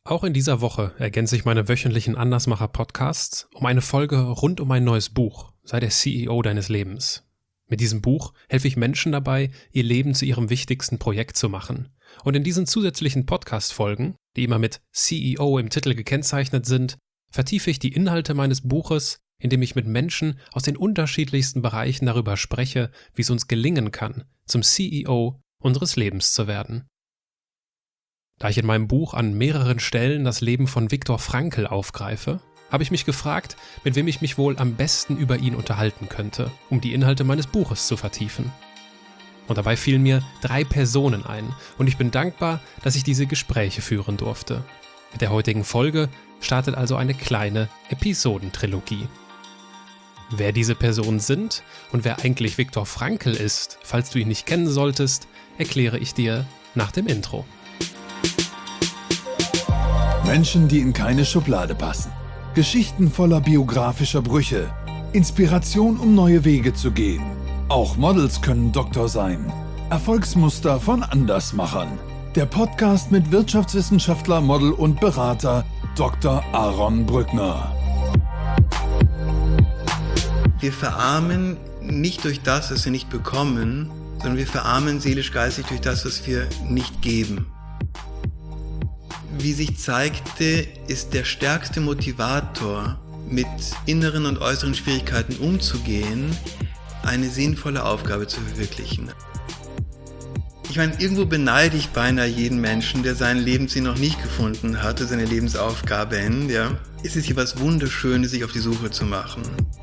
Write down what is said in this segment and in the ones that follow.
Auch in dieser Woche ergänze ich meine wöchentlichen Andersmacher-Podcasts um eine Folge rund um ein neues Buch, Sei der CEO deines Lebens. Mit diesem Buch helfe ich Menschen dabei, ihr Leben zu ihrem wichtigsten Projekt zu machen. Und in diesen zusätzlichen Podcast-Folgen, die immer mit CEO im Titel gekennzeichnet sind, vertiefe ich die Inhalte meines Buches, indem ich mit Menschen aus den unterschiedlichsten Bereichen darüber spreche, wie es uns gelingen kann, zum CEO unseres Lebens zu werden. Da ich in meinem Buch an mehreren Stellen das Leben von Viktor Frankl aufgreife, habe ich mich gefragt, mit wem ich mich wohl am besten über ihn unterhalten könnte, um die Inhalte meines Buches zu vertiefen. Und dabei fielen mir 3 Personen ein und ich bin dankbar, dass ich diese Gespräche führen durfte. Mit der heutigen Folge startet also eine kleine Episodentrilogie. Wer diese Personen sind und wer eigentlich Viktor Frankl ist, falls du ihn nicht kennen solltest, erkläre ich dir nach dem Intro. Menschen, die in keine Schublade passen. Geschichten voller biografischer Brüche. Inspiration, um neue Wege zu gehen. Auch Models können Doktor sein. Erfolgsmuster von Andersmachern. Der Podcast mit Wirtschaftswissenschaftler, Model und Berater Dr. Aaron Brückner. Wir verarmen nicht durch das, was wir nicht bekommen, sondern wir verarmen seelisch-geistig durch das, was wir nicht geben. Wie sich zeigte, ist der stärkste Motivator, mit inneren und äußeren Schwierigkeiten umzugehen, eine sinnvolle Aufgabe zu verwirklichen. Ich meine, irgendwo beneide ich beinahe jeden Menschen, der seinen Lebenssinn noch nicht gefunden hatte, seine Lebensaufgabe hin. Ja. Es ist hier was Wunderschönes, sich auf die Suche zu machen.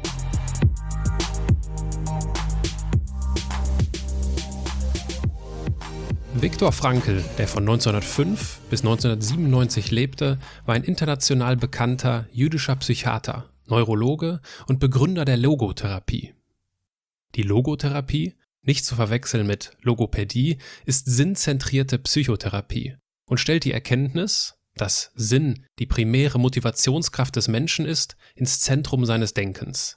Viktor Frankl, der von 1905 bis 1997 lebte, war ein international bekannter jüdischer Psychiater, Neurologe und Begründer der Logotherapie. Die Logotherapie, nicht zu verwechseln mit Logopädie, ist sinnzentrierte Psychotherapie und stellt die Erkenntnis, dass Sinn die primäre Motivationskraft des Menschen ist, ins Zentrum seines Denkens.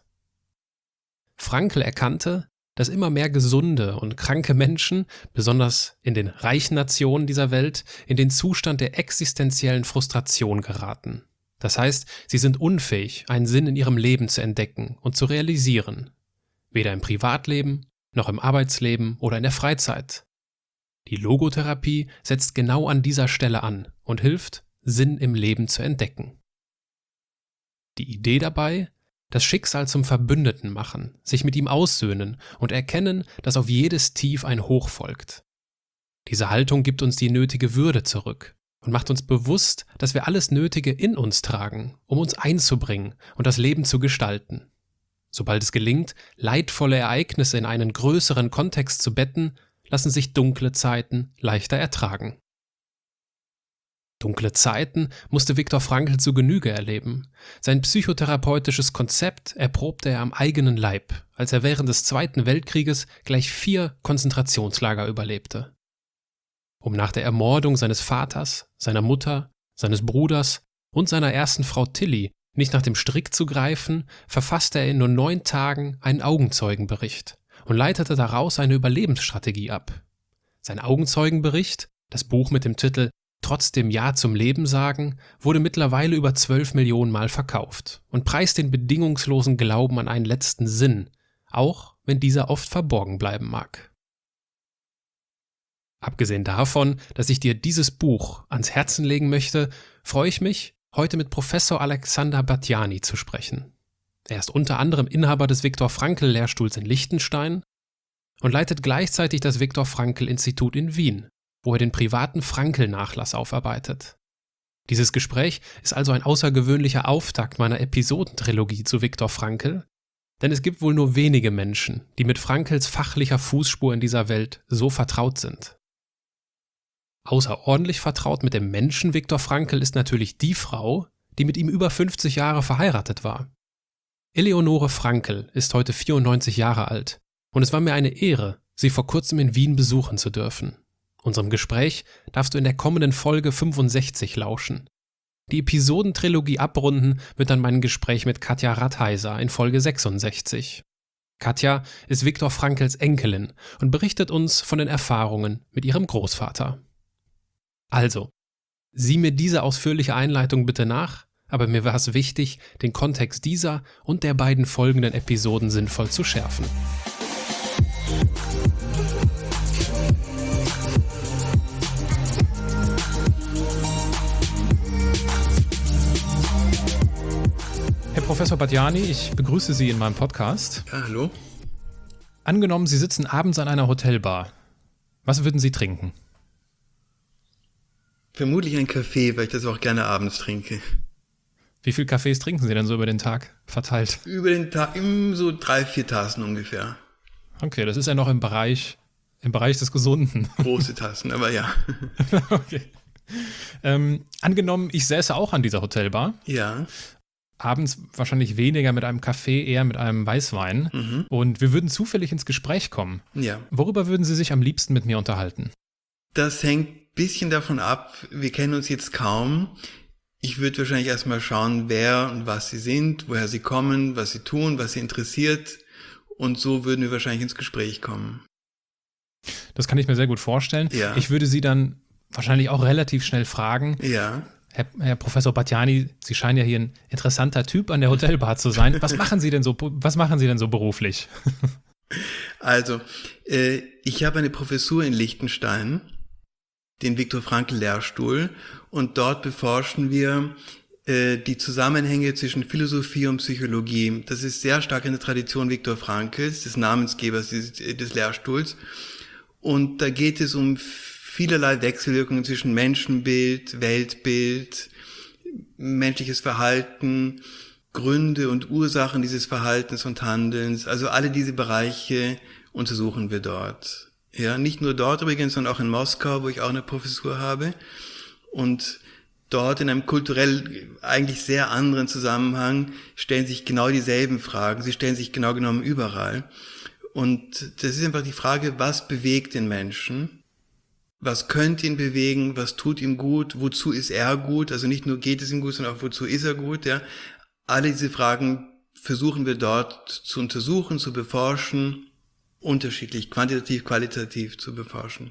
Frankl erkannte, dass immer mehr gesunde und kranke Menschen, besonders in den reichen Nationen dieser Welt, in den Zustand der existenziellen Frustration geraten. Das heißt, sie sind unfähig, einen Sinn in ihrem Leben zu entdecken und zu realisieren. Weder im Privatleben, noch im Arbeitsleben oder in der Freizeit. Die Logotherapie setzt genau an dieser Stelle an und hilft, Sinn im Leben zu entdecken. Die Idee dabei: das Schicksal zum Verbündeten machen, sich mit ihm aussöhnen und erkennen, dass auf jedes Tief ein Hoch folgt. Diese Haltung gibt uns die nötige Würde zurück und macht uns bewusst, dass wir alles Nötige in uns tragen, um uns einzubringen und das Leben zu gestalten. Sobald es gelingt, leidvolle Ereignisse in einen größeren Kontext zu betten, lassen sich dunkle Zeiten leichter ertragen. Dunkle Zeiten musste Viktor Frankl zu Genüge erleben. Sein psychotherapeutisches Konzept erprobte er am eigenen Leib, als er während des Zweiten Weltkrieges gleich 4 Konzentrationslager überlebte. Um nach der Ermordung seines Vaters, seiner Mutter, seines Bruders und seiner ersten Frau Tilly nicht nach dem Strick zu greifen, verfasste er in nur 9 Tagen einen Augenzeugenbericht und leitete daraus eine Überlebensstrategie ab. Sein Augenzeugenbericht, das Buch mit dem Titel Trotzdem Ja zum Leben sagen, wurde mittlerweile über 12 Millionen Mal verkauft und preist den bedingungslosen Glauben an einen letzten Sinn, auch wenn dieser oft verborgen bleiben mag. Abgesehen davon, dass ich dir dieses Buch ans Herzen legen möchte, freue ich mich, heute mit Professor Alexander Batthyány zu sprechen. Er ist unter anderem Inhaber des Viktor Frankl-Lehrstuhls in Liechtenstein und leitet gleichzeitig das Viktor Frankl-Institut in Wien, wo er den privaten Frankl-Nachlass aufarbeitet. Dieses Gespräch ist also ein außergewöhnlicher Auftakt meiner Episodentrilogie zu Viktor Frankl, denn es gibt wohl nur wenige Menschen, die mit Frankls fachlicher Fußspur in dieser Welt so vertraut sind. Außerordentlich vertraut mit dem Menschen Viktor Frankl ist natürlich die Frau, die mit ihm über 50 Jahre verheiratet war. Eleonore Frankl ist heute 94 Jahre alt und es war mir eine Ehre, sie vor kurzem in Wien besuchen zu dürfen. Unserem Gespräch darfst du in der kommenden Folge 65 lauschen. Die Episodentrilogie abrunden wird dann mein Gespräch mit Katja Rathheiser in Folge 66. Katja ist Viktor Frankls Enkelin und berichtet uns von den Erfahrungen mit ihrem Großvater. Also, Sieh mir diese ausführliche Einleitung bitte nach, aber mir war es wichtig, den Kontext dieser und der beiden folgenden Episoden sinnvoll zu schärfen. Herr Professor Badiani, ich begrüße Sie in meinem Podcast. Ja, hallo. Angenommen, Sie sitzen abends an einer Hotelbar. Was würden Sie trinken? Vermutlich ein Kaffee, weil ich das auch gerne abends trinke. Wie viel Kaffees trinken Sie denn so über den Tag verteilt? Über den Tag so 3-4 Tassen ungefähr. Okay, das ist ja noch im Bereich des Gesunden. Große Tassen, aber ja. Okay. Angenommen, ich säße auch an dieser Hotelbar. Ja. Abends wahrscheinlich weniger mit einem Kaffee, eher mit einem Weißwein. Und wir würden zufällig ins Gespräch kommen. Ja. Worüber würden Sie sich am liebsten mit mir unterhalten? Das hängt ein bisschen davon ab, wir kennen uns jetzt kaum. Ich würde wahrscheinlich erstmal schauen, wer und was Sie sind, woher Sie kommen, was Sie tun, was Sie interessiert. Und so würden wir wahrscheinlich ins Gespräch kommen. Das kann ich mir sehr gut vorstellen. Ja. Ich würde Sie dann wahrscheinlich auch relativ schnell fragen. Ja. Herr Professor Badiani, Sie scheinen ja hier ein interessanter Typ an der Hotelbar zu sein. Was machen Sie denn so beruflich? Also, ich habe eine Professur in Liechtenstein, den Viktor-Frankl-Lehrstuhl, und dort beforschen wir die Zusammenhänge zwischen Philosophie und Psychologie. Das ist sehr stark in der Tradition Viktor Frankls, des Namensgebers des Lehrstuhls. Und da geht es um vielerlei Wechselwirkungen zwischen Menschenbild, Weltbild, menschliches Verhalten, Gründe und Ursachen dieses Verhaltens und Handelns. Also alle diese Bereiche untersuchen wir dort. Ja, nicht nur dort übrigens, sondern auch in Moskau, wo ich auch eine Professur habe. Und dort in einem kulturell eigentlich sehr anderen Zusammenhang stellen sich genau dieselben Fragen. Sie stellen sich genau genommen überall. Und das ist einfach die Frage, was bewegt den Menschen? Was könnte ihn bewegen? Was tut ihm gut? Wozu ist er gut? Also nicht nur geht es ihm gut, sondern auch wozu ist er gut? Ja, alle diese Fragen versuchen wir dort zu untersuchen, zu beforschen, unterschiedlich, quantitativ, qualitativ zu beforschen.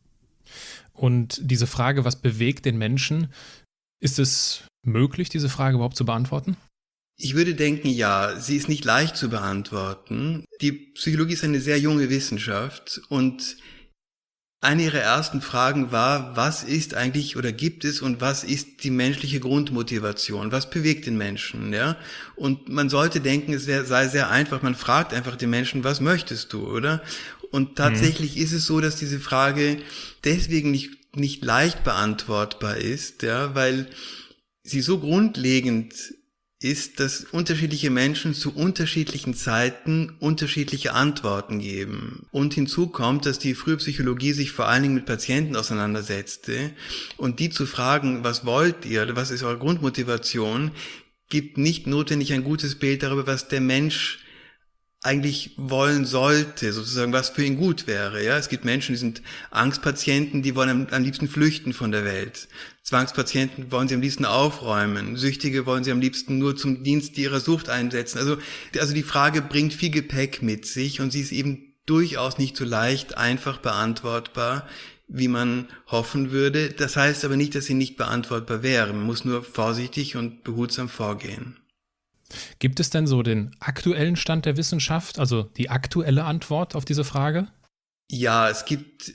Und diese Frage, was bewegt den Menschen, ist es möglich, diese Frage überhaupt zu beantworten? Ich würde denken, ja, sie ist nicht leicht zu beantworten. Die Psychologie ist eine sehr junge Wissenschaft und eine ihrer ersten Fragen war, was ist eigentlich oder gibt es und was ist die menschliche Grundmotivation? Was bewegt den Menschen? Ja? Und man sollte denken, es sei sehr einfach. Man fragt einfach den Menschen, was möchtest du, oder? Und tatsächlich ist es so, dass diese Frage deswegen nicht leicht beantwortbar ist, ja, weil sie so grundlegend ist, dass unterschiedliche Menschen zu unterschiedlichen Zeiten unterschiedliche Antworten geben. Und hinzu kommt, dass die frühe Psychologie sich vor allen Dingen mit Patienten auseinandersetzte und die zu fragen, was wollt ihr, was ist eure Grundmotivation, gibt nicht notwendig ein gutes Bild darüber, was der Mensch eigentlich wollen sollte, sozusagen, was für ihn gut wäre. Ja, es gibt Menschen, die sind Angstpatienten, die wollen am liebsten flüchten von der Welt. Zwangspatienten wollen sie am liebsten aufräumen. Süchtige wollen sie am liebsten nur zum Dienst ihrer Sucht einsetzen. Also die Frage bringt viel Gepäck mit sich und sie ist eben durchaus nicht so leicht einfach beantwortbar, wie man hoffen würde. Das heißt aber nicht, dass sie nicht beantwortbar wäre. Man muss nur vorsichtig und behutsam vorgehen. Gibt es denn so den aktuellen Stand der Wissenschaft, also die aktuelle Antwort auf diese Frage? Ja, es gibt,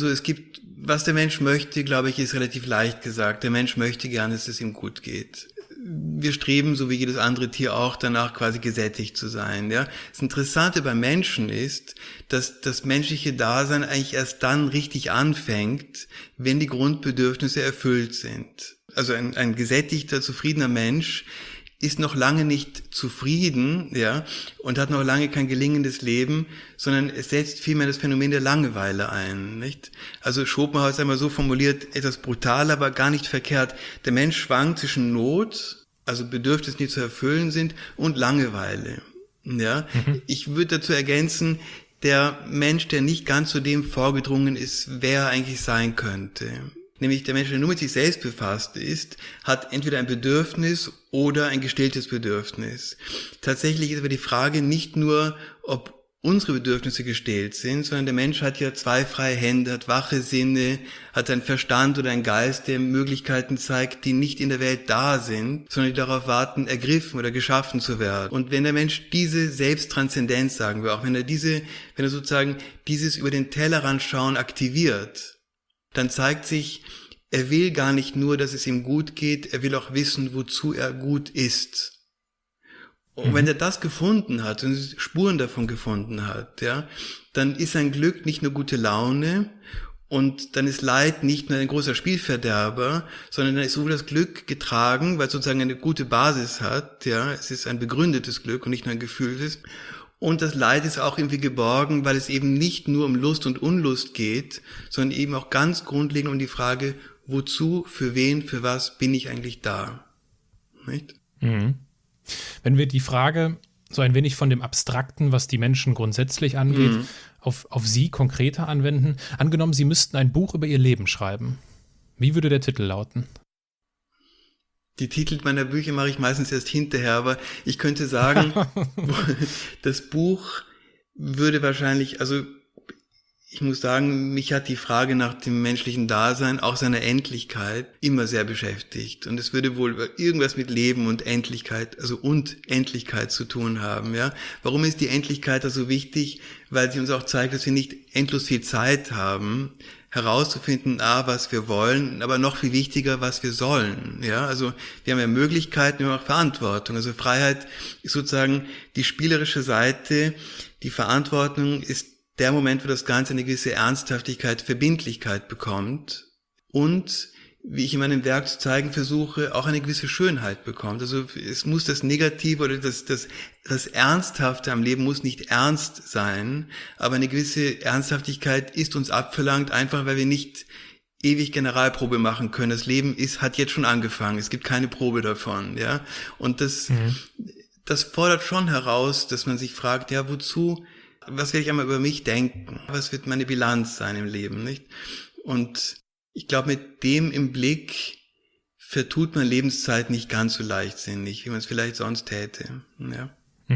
was der Mensch möchte, glaube ich, ist relativ leicht gesagt. Der Mensch möchte gerne, dass es ihm gut geht. Wir streben, so wie jedes andere Tier auch, danach quasi gesättigt zu sein. Ja, das Interessante beim Menschen ist, dass das menschliche Dasein eigentlich erst dann richtig anfängt, wenn die Grundbedürfnisse erfüllt sind. Also ein gesättigter, zufriedener Mensch ist noch lange nicht zufrieden, ja, und hat noch lange kein gelingendes Leben, sondern es setzt vielmehr das Phänomen der Langeweile ein, nicht? Also Schopenhauer hat es einmal so formuliert, etwas brutal, aber gar nicht verkehrt. Der Mensch schwankt zwischen Not, also Bedürfnisse, die zu erfüllen sind, und Langeweile, ja. Ich würde dazu ergänzen, der Mensch, der nicht ganz zu dem vorgedrungen ist, wer er eigentlich sein könnte. Nämlich der Mensch, der nur mit sich selbst befasst ist, hat entweder ein Bedürfnis oder ein gestilltes Bedürfnis. Tatsächlich ist aber die Frage nicht nur, ob unsere Bedürfnisse gestillt sind, sondern der Mensch hat ja zwei freie Hände, hat wache Sinne, hat einen Verstand oder einen Geist, der Möglichkeiten zeigt, die nicht in der Welt da sind, sondern die darauf warten, ergriffen oder geschaffen zu werden. Und wenn der Mensch diese Selbsttranszendenz, sagen wir auch, wenn er sozusagen dieses über den Tellerrand schauen aktiviert, dann zeigt sich, er will gar nicht nur, dass es ihm gut geht, er will auch wissen, wozu er gut ist. Und wenn er das gefunden hat und Spuren davon gefunden hat, ja, dann ist sein Glück nicht nur gute Laune und dann ist Leid nicht nur ein großer Spielverderber, sondern dann ist sowohl das Glück getragen, weil es sozusagen eine gute Basis hat, ja, es ist ein begründetes Glück und nicht nur ein gefühltes. Und das Leid ist auch irgendwie geborgen, weil es eben nicht nur um Lust und Unlust geht, sondern eben auch ganz grundlegend um die Frage, wozu, für wen, für was bin ich eigentlich da? Nicht? Mhm. Wenn wir die Frage so ein wenig von dem Abstrakten, was die Menschen grundsätzlich angeht, auf Sie konkreter anwenden, angenommen, Sie müssten ein Buch über Ihr Leben schreiben. Wie würde der Titel lauten? Die Titel meiner Bücher mache ich meistens erst hinterher, aber ich könnte sagen, das Buch würde wahrscheinlich, also ich muss sagen, mich hat die Frage nach dem menschlichen Dasein, auch seiner Endlichkeit, immer sehr beschäftigt. Und es würde wohl irgendwas mit Leben und Endlichkeit, und Endlichkeit zu tun haben, ja. Warum ist die Endlichkeit da so wichtig? Weil sie uns auch zeigt, dass wir nicht endlos viel Zeit haben, herauszufinden, was wir wollen, aber noch viel wichtiger, was wir sollen, ja. Also, wir haben ja Möglichkeiten, wir haben auch Verantwortung. Also, Freiheit ist sozusagen die spielerische Seite. Die Verantwortung ist der Moment, wo das Ganze eine gewisse Ernsthaftigkeit, Verbindlichkeit bekommt und, wie ich in meinem Werk zu zeigen versuche, auch eine gewisse Schönheit bekommt. Also es muss das Negative oder das Ernsthafte am Leben muss nicht ernst sein, aber eine gewisse Ernsthaftigkeit ist uns abverlangt, einfach weil wir nicht ewig Generalprobe machen können. Das Leben hat jetzt schon angefangen, es gibt keine Probe davon, ja. Und das fordert schon heraus, dass man sich fragt, ja, wozu, was werde ich einmal über mich denken? Was wird meine Bilanz sein im Leben, nicht? Und ich glaube, mit dem im Blick vertut man Lebenszeit nicht ganz so leichtsinnig, wie man es vielleicht sonst täte. Ja.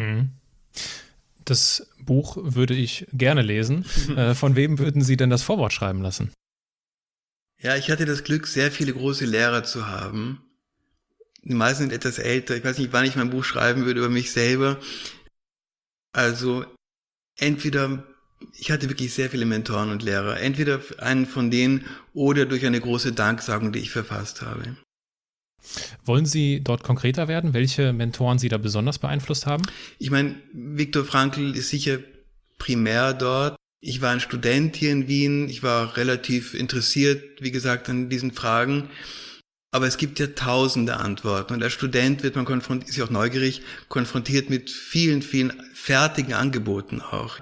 Das Buch würde ich gerne lesen. Von wem würden Sie denn das Vorwort schreiben lassen? Ja, ich hatte das Glück, sehr viele große Lehrer zu haben. Die meisten sind etwas älter. Ich weiß nicht, wann ich mein Buch schreiben würde über mich selber. Also ich hatte wirklich sehr viele Mentoren und Lehrer, entweder einen von denen oder durch eine große Danksagung, die ich verfasst habe. Wollen Sie dort konkreter werden, welche Mentoren Sie da besonders beeinflusst haben? Ich meine, Viktor Frankl ist sicher primär dort. Ich war ein Student hier in Wien, ich war relativ interessiert, wie gesagt, an diesen Fragen. Aber es gibt ja tausende Antworten und als Student wird man ist ja auch neugierig, konfrontiert mit vielen, vielen fertigen Angeboten auch.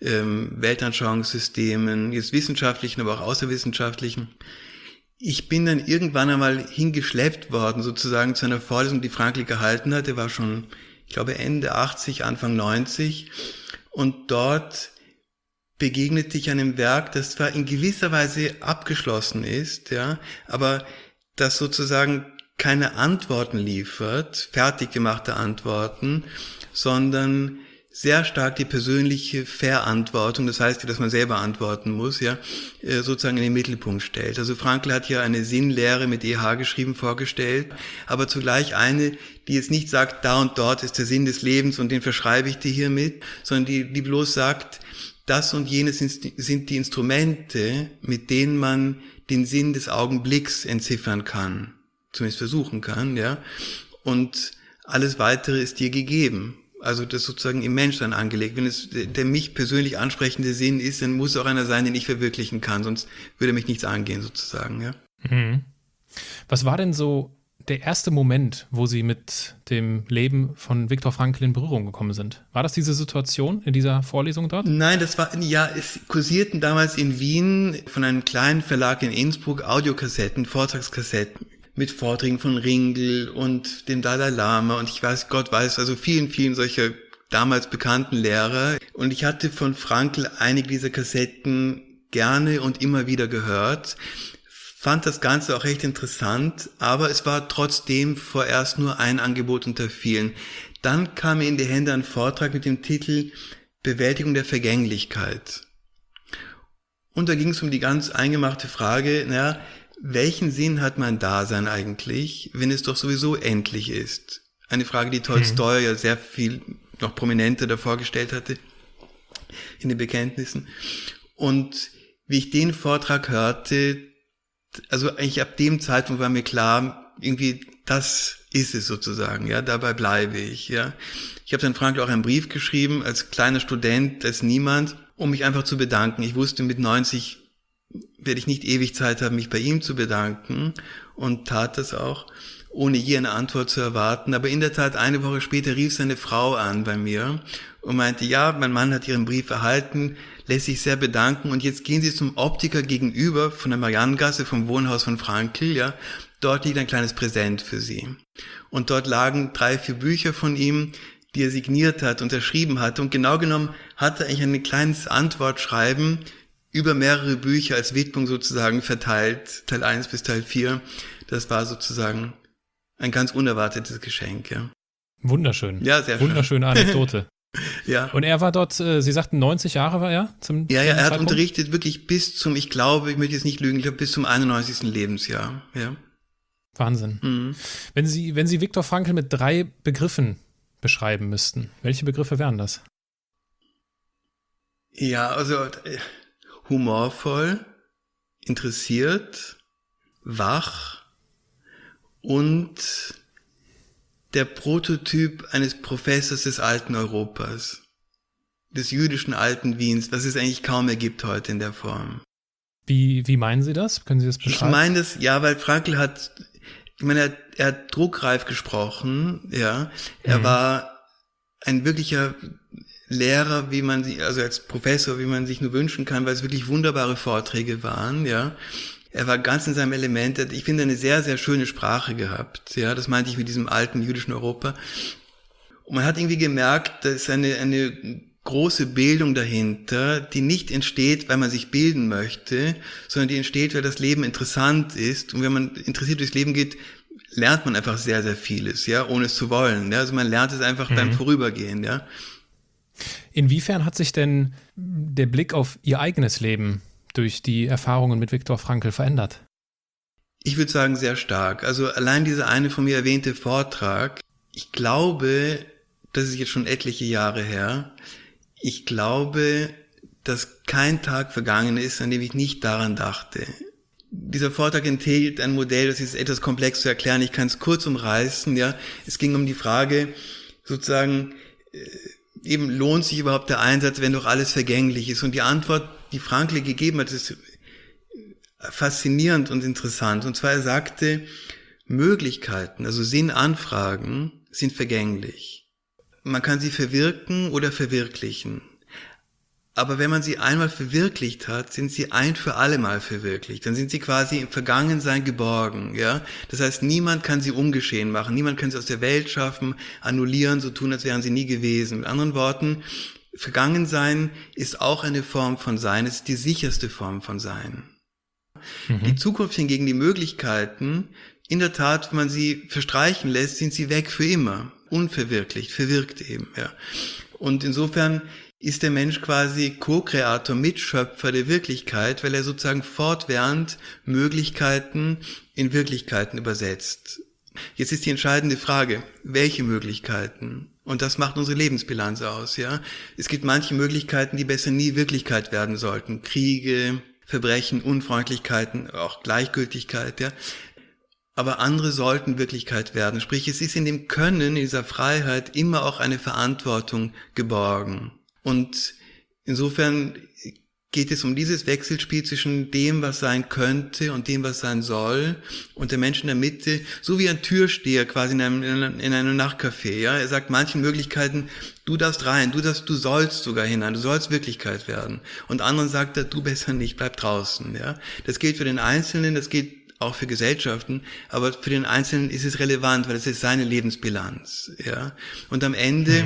Weltanschauungssystemen, jetzt wissenschaftlichen, aber auch außerwissenschaftlichen. Ich bin dann irgendwann einmal hingeschleppt worden, sozusagen zu einer Vorlesung, die Frankl gehalten hat. Der war schon, ich glaube, Ende 80, Anfang 90. Und dort begegnete ich einem Werk, das zwar in gewisser Weise abgeschlossen ist, ja, aber das sozusagen keine Antworten liefert, fertig gemachte Antworten, sondern sehr stark die persönliche Verantwortung, das heißt, dass man selber antworten muss, ja, sozusagen in den Mittelpunkt stellt. Also Frankl hat ja eine Sinnlehre mit EH geschrieben, vorgestellt, aber zugleich eine, die jetzt nicht sagt, da und dort ist der Sinn des Lebens und den verschreibe ich dir hiermit, sondern die bloß sagt, das und jenes sind die Instrumente, mit denen man den Sinn des Augenblicks entziffern kann, zumindest versuchen kann, ja. Und alles Weitere ist dir gegeben. Also das sozusagen im Menschsein angelegt. Wenn es der mich persönlich ansprechende Sinn ist, dann muss es auch einer sein, den ich verwirklichen kann, sonst würde mich nichts angehen sozusagen, ja. Mhm. Was war denn so der erste Moment, wo Sie mit dem Leben von Viktor Frankl in Berührung gekommen sind? War das diese Situation in dieser Vorlesung dort? Nein, es kursierten damals in Wien von einem kleinen Verlag in Innsbruck Audiokassetten, Vortragskassetten mit Vorträgen von Ringel und dem Dalai Lama und Gott weiß, also vielen, vielen solcher damals bekannten Lehrer. Und ich hatte von Frankl einige dieser Kassetten gerne und immer wieder gehört. Fand das Ganze auch recht interessant, aber es war trotzdem vorerst nur ein Angebot unter vielen. Dann kam mir in die Hände ein Vortrag mit dem Titel Bewältigung der Vergänglichkeit. Und da ging es um die ganz eingemachte Frage, welchen Sinn hat mein Dasein eigentlich, wenn es doch sowieso endlich ist? Eine Frage, die Tolstoi ja sehr viel noch prominenter davor gestellt hatte in den Bekenntnissen. Und wie ich den Vortrag hörte, also eigentlich ab dem Zeitpunkt war mir klar, irgendwie das ist es sozusagen, dabei bleibe ich, Ich habe dann Frankl auch einen Brief geschrieben, als kleiner Student, als niemand, um mich einfach zu bedanken. Ich wusste, mit 90 werde ich nicht ewig Zeit haben, mich bei ihm zu bedanken, und tat das auch, ohne je eine Antwort zu erwarten. Aber in der Tat, eine Woche später rief seine Frau an bei mir und meinte, mein Mann hat Ihren Brief erhalten, lässt sich sehr bedanken, und jetzt gehen Sie zum Optiker gegenüber von der Mariannengasse, vom Wohnhaus von Frankl, dort liegt ein kleines Präsent für Sie. Und dort lagen 3, 4 Bücher von ihm, die er signiert hat, unterschrieben hat, und genau genommen hatte er eigentlich ein kleines Antwortschreiben über mehrere Bücher als Widmung sozusagen verteilt, Teil 1 bis Teil 4. Das war sozusagen ein ganz unerwartetes Geschenk, Wunderschön. Ja, sehr schön. Wunderschöne Anekdote. Ja. Und er war dort, Sie sagten 90 Jahre war er? Er hat unterrichtet wirklich bis zum, ich möchte jetzt nicht lügen, bis zum 91. Lebensjahr, Wahnsinn. Mhm. Wenn Sie Viktor Frankl mit 3 Begriffen beschreiben müssten, welche Begriffe wären das? Ja, also humorvoll, interessiert, wach und der Prototyp eines Professors des alten Europas, des jüdischen alten Wiens, was es eigentlich kaum mehr gibt heute in der Form. Wie meinen Sie das? Können Sie das beschreiben? Ich meine das, weil Frankl er hat druckreif gesprochen, Er war ein wirklicher Lehrer, also als Professor, wie man sich nur wünschen kann, weil es wirklich wunderbare Vorträge waren, Er war ganz in seinem Element. Ich finde, eine sehr, sehr schöne Sprache gehabt, Das meinte ich mit diesem alten jüdischen Europa. Und man hat irgendwie gemerkt, da ist eine große Bildung dahinter, die nicht entsteht, weil man sich bilden möchte, sondern die entsteht, weil das Leben interessant ist. Und wenn man interessiert durchs Leben geht, lernt man einfach sehr, sehr vieles, ohne es zu wollen. Also man lernt es einfach beim Vorübergehen, Inwiefern hat sich denn der Blick auf Ihr eigenes Leben durch die Erfahrungen mit Viktor Frankl verändert? Ich würde sagen, sehr stark. Also allein dieser eine von mir erwähnte Vortrag, ich glaube, das ist jetzt schon etliche Jahre her, ich glaube, dass kein Tag vergangen ist, an dem ich nicht daran dachte. Dieser Vortrag enthält ein Modell, das ist etwas komplex zu erklären, ich kann es kurz umreißen, Es ging um die Frage, sozusagen, eben lohnt sich überhaupt der Einsatz, wenn doch alles vergänglich ist? Und die Antwort, die Frankl gegeben hat, ist faszinierend und interessant. Und zwar, er sagte, Möglichkeiten, also Sinnanfragen, sind vergänglich. Man kann sie verwirken oder verwirklichen. Aber wenn man sie einmal verwirklicht hat, sind sie ein für alle Mal verwirklicht. Dann sind sie quasi im Vergangensein geborgen, Das heißt, niemand kann sie ungeschehen machen. Niemand kann sie aus der Welt schaffen, annullieren, so tun, als wären sie nie gewesen. Mit anderen Worten, Vergangensein ist auch eine Form von Sein. Es ist die sicherste Form von Sein. Die Zukunft hingegen, die Möglichkeiten, in der Tat, wenn man sie verstreichen lässt, sind sie weg für immer. Unverwirklicht, verwirkt eben, Und insofern ist der Mensch quasi Co-Kreator, Mitschöpfer der Wirklichkeit, weil er sozusagen fortwährend Möglichkeiten in Wirklichkeiten übersetzt. Jetzt ist die entscheidende Frage, welche Möglichkeiten? Und das macht unsere Lebensbilanz aus, Es gibt manche Möglichkeiten, die besser nie Wirklichkeit werden sollten. Kriege, Verbrechen, Unfreundlichkeiten, auch Gleichgültigkeit, Aber andere sollten Wirklichkeit werden. Sprich, es ist in dem Können, in dieser Freiheit immer auch eine Verantwortung geborgen. Und insofern geht es um dieses Wechselspiel zwischen dem, was sein könnte und dem, was sein soll, und der Mensch in der Mitte, so wie ein Türsteher quasi in einem Nachtcafé, Er sagt manchen Möglichkeiten, du darfst rein, du sollst sogar hinein, du sollst Wirklichkeit werden. Und anderen sagt er, du besser nicht, bleib draußen, Das gilt für den Einzelnen, das gilt auch für Gesellschaften, aber für den Einzelnen ist es relevant, weil es ist seine Lebensbilanz, Und am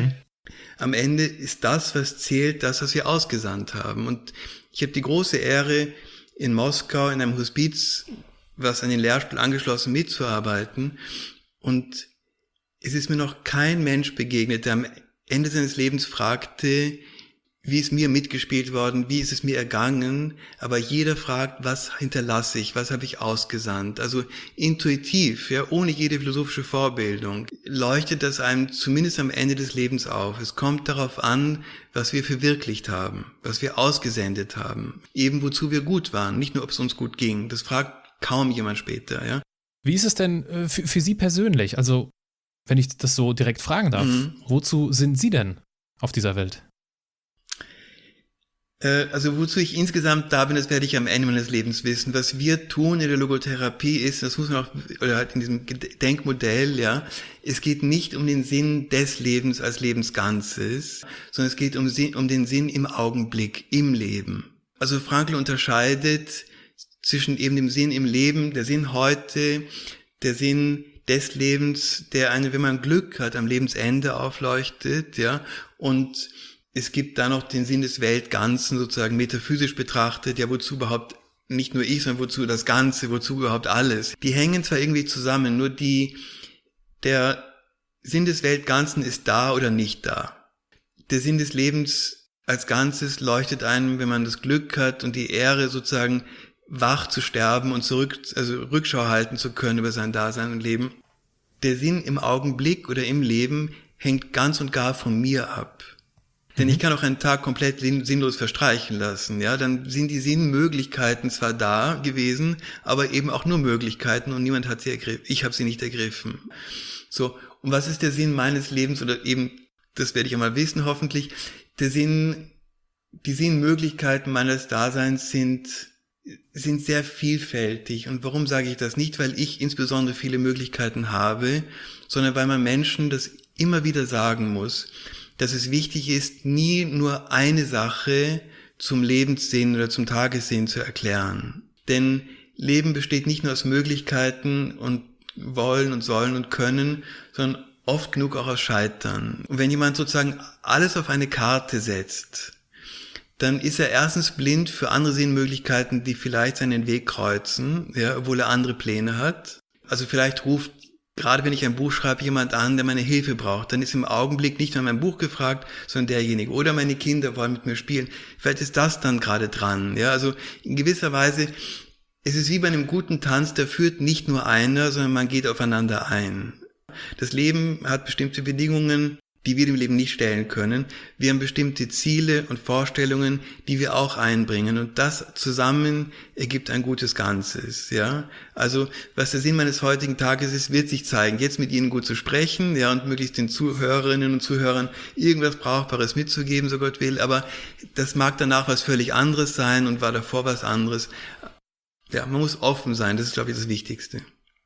Ende ist das, was zählt, das, was wir ausgesandt haben. Und ich habe die große Ehre, in Moskau in einem Hospiz, was an den Lehrstuhl angeschlossen, mitzuarbeiten. Und es ist mir noch kein Mensch begegnet, der am Ende seines Lebens fragte, wie ist mir mitgespielt worden, wie ist es mir ergangen, aber jeder fragt, was hinterlasse ich, was habe ich ausgesandt. Also intuitiv, ja, ohne jede philosophische Vorbildung, leuchtet das einem zumindest am Ende des Lebens auf. Es kommt darauf an, was wir verwirklicht haben, was wir ausgesendet haben, eben wozu wir gut waren, nicht nur, ob es uns gut ging. Das fragt kaum jemand später, ja. Wie ist es denn für Sie persönlich? Also, wenn ich das so direkt fragen darf, wozu sind Sie denn auf dieser Welt? Also wozu ich insgesamt da bin, das werde ich am Ende meines Lebens wissen. Was wir tun in der Logotherapie ist, das muss man auch, oder halt in diesem Denkmodell, ja, es geht nicht um den Sinn des Lebens als Lebensganzes, sondern es geht um den Sinn im Augenblick, im Leben. Also Frankl unterscheidet zwischen eben dem Sinn im Leben, der Sinn heute, der Sinn des Lebens, der eine, wenn man Glück hat, am Lebensende aufleuchtet, ja, und es gibt da noch den Sinn des Weltganzen, sozusagen metaphysisch betrachtet, ja, wozu überhaupt nicht nur ich, sondern wozu das Ganze, wozu überhaupt alles. Die hängen zwar irgendwie zusammen, nur der Sinn des Weltganzen ist da oder nicht da. Der Sinn des Lebens als Ganzes leuchtet einem, wenn man das Glück hat und die Ehre, sozusagen wach zu sterben und Rückschau halten zu können über sein Dasein und Leben. Der Sinn im Augenblick oder im Leben hängt ganz und gar von mir ab. Denn ich kann auch einen Tag komplett sinnlos verstreichen lassen, ja, dann sind die Sinnmöglichkeiten zwar da gewesen, aber eben auch nur Möglichkeiten und niemand hat sie ergriffen, ich habe sie nicht ergriffen. So, und was ist der Sinn meines Lebens oder eben, das werde ich einmal wissen hoffentlich, die Sinnmöglichkeiten meines Daseins sind sehr vielfältig. Und warum sage ich das? Nicht, weil ich insbesondere viele Möglichkeiten habe, sondern weil man Menschen das immer wieder sagen muss, dass es wichtig ist, nie nur eine Sache zum Lebenssinn oder zum Tagessinn zu erklären. Denn Leben besteht nicht nur aus Möglichkeiten und Wollen und Sollen und Können, sondern oft genug auch aus Scheitern. Und wenn jemand sozusagen alles auf eine Karte setzt, dann ist er erstens blind für andere Sinnmöglichkeiten, die vielleicht seinen Weg kreuzen, ja, obwohl er andere Pläne hat. Also vielleicht ruft, gerade wenn ich ein Buch schreibe, jemand an, der meine Hilfe braucht, dann ist im Augenblick nicht nur mein Buch gefragt, sondern derjenige. Oder meine Kinder wollen mit mir spielen. Vielleicht ist das dann gerade dran. Ja, also in gewisser Weise, es ist wie bei einem guten Tanz, da führt nicht nur einer, sondern man geht aufeinander ein. Das Leben hat bestimmte Bedingungen, die wir dem Leben nicht stellen können. Wir haben bestimmte Ziele und Vorstellungen, die wir auch einbringen. Und das zusammen ergibt ein gutes Ganzes, ja. Also, was der Sinn meines heutigen Tages ist, wird sich zeigen. Jetzt mit Ihnen gut zu sprechen, ja, und möglichst den Zuhörerinnen und Zuhörern irgendwas Brauchbares mitzugeben, so Gott will. Aber das mag danach was völlig anderes sein und war davor was anderes. Ja, man muss offen sein. Das ist, glaube ich, das Wichtigste.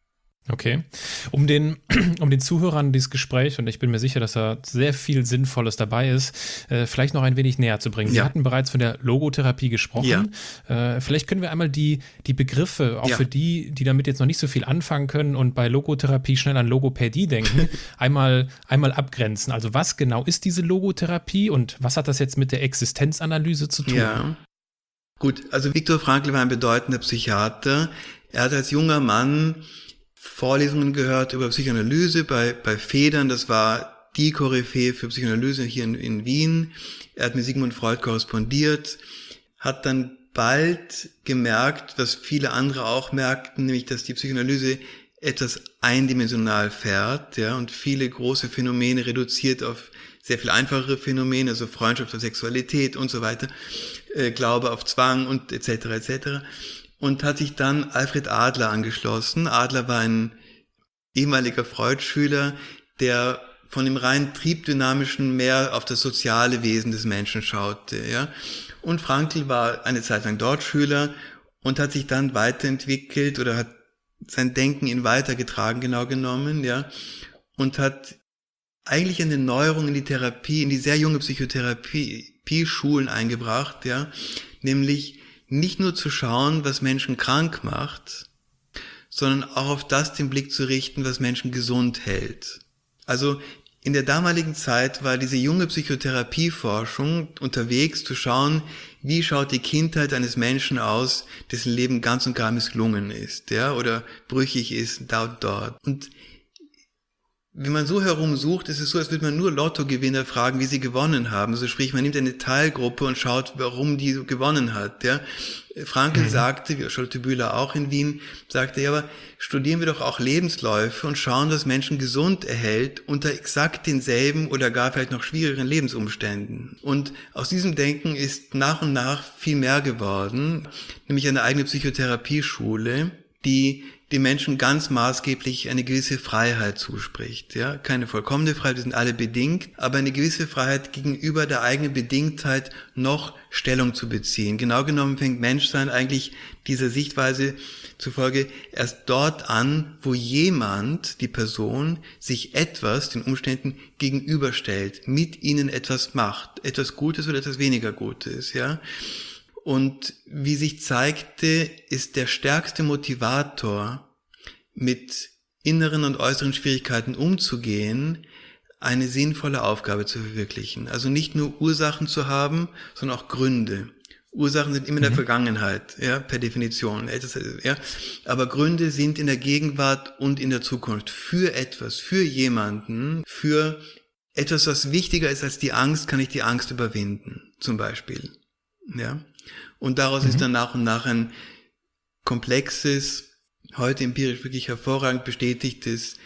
Okay. Um den Zuhörern dieses Gespräch, und ich bin mir sicher, dass da sehr viel Sinnvolles dabei ist, vielleicht noch ein wenig näher zu bringen. Sie hatten bereits von der Logotherapie gesprochen. Ja. Vielleicht können wir einmal die Begriffe, auch für die damit jetzt noch nicht so viel anfangen können und bei Logotherapie schnell an Logopädie denken, einmal abgrenzen. Also was genau ist diese Logotherapie und was hat das jetzt mit der Existenzanalyse zu tun? Ja. Gut, also Viktor Frankl war ein bedeutender Psychiater. Er hat als junger Mann Vorlesungen gehört über Psychoanalyse bei Federn, das war die Koryphäe für Psychoanalyse hier in Wien. Er hat mit Sigmund Freud korrespondiert, hat dann bald gemerkt, was viele andere auch merkten, nämlich, dass die Psychoanalyse etwas eindimensional fährt, ja, und viele große Phänomene reduziert auf sehr viel einfachere Phänomene, also Freundschaft auf Sexualität und so weiter, Glaube auf Zwang und etc. Und hat sich dann Alfred Adler angeschlossen. Adler war ein ehemaliger Freud-Schüler, der von dem rein triebdynamischen mehr auf das soziale Wesen des Menschen schaute, ja. Und Frankl war eine Zeit lang dort Schüler und hat sich dann weiterentwickelt oder hat sein Denken ihn weitergetragen, genau genommen, ja. Und hat eigentlich eine Neuerung in die Therapie, in die sehr junge Psychotherapie-Schulen eingebracht, ja. Nämlich nicht nur zu schauen, was Menschen krank macht, sondern auch auf das den Blick zu richten, was Menschen gesund hält. Also in der damaligen Zeit war diese junge Psychotherapieforschung unterwegs zu schauen, wie schaut die Kindheit eines Menschen aus, dessen Leben ganz und gar misslungen ist, ja, oder brüchig ist, da und dort. Und wenn man so herumsucht, ist es so, als würde man nur Lottogewinner fragen, wie sie gewonnen haben. Also sprich, man nimmt eine Teilgruppe und schaut, warum die gewonnen hat. Ja. Frankl sagte, wie Scholtebühler auch in Wien, sagte, ja, aber studieren wir doch auch Lebensläufe und schauen, was Menschen gesund erhält unter exakt denselben oder gar vielleicht noch schwierigeren Lebensumständen. Und aus diesem Denken ist nach und nach viel mehr geworden, nämlich eine eigene Psychotherapieschule, die den Menschen ganz maßgeblich eine gewisse Freiheit zuspricht. Ja, keine vollkommene Freiheit, wir sind alle bedingt, aber eine gewisse Freiheit gegenüber der eigenen Bedingtheit noch Stellung zu beziehen. Genau genommen fängt Menschsein eigentlich dieser Sichtweise zufolge erst dort an, wo jemand, die Person, sich etwas, den Umständen gegenüberstellt, mit ihnen etwas macht, etwas Gutes oder etwas weniger Gutes, ja. Und wie sich zeigte, ist der stärkste Motivator, mit inneren und äußeren Schwierigkeiten umzugehen, eine sinnvolle Aufgabe zu verwirklichen. Also nicht nur Ursachen zu haben, sondern auch Gründe. Ursachen sind immer in der Vergangenheit, ja, per Definition. Ja. Aber Gründe sind in der Gegenwart und in der Zukunft. Für etwas, für jemanden, für etwas, was wichtiger ist als die Angst, kann ich die Angst überwinden, zum Beispiel. Ja. Und daraus ist dann nach und nach ein komplexes, heute empirisch wirklich hervorragend bestätigtes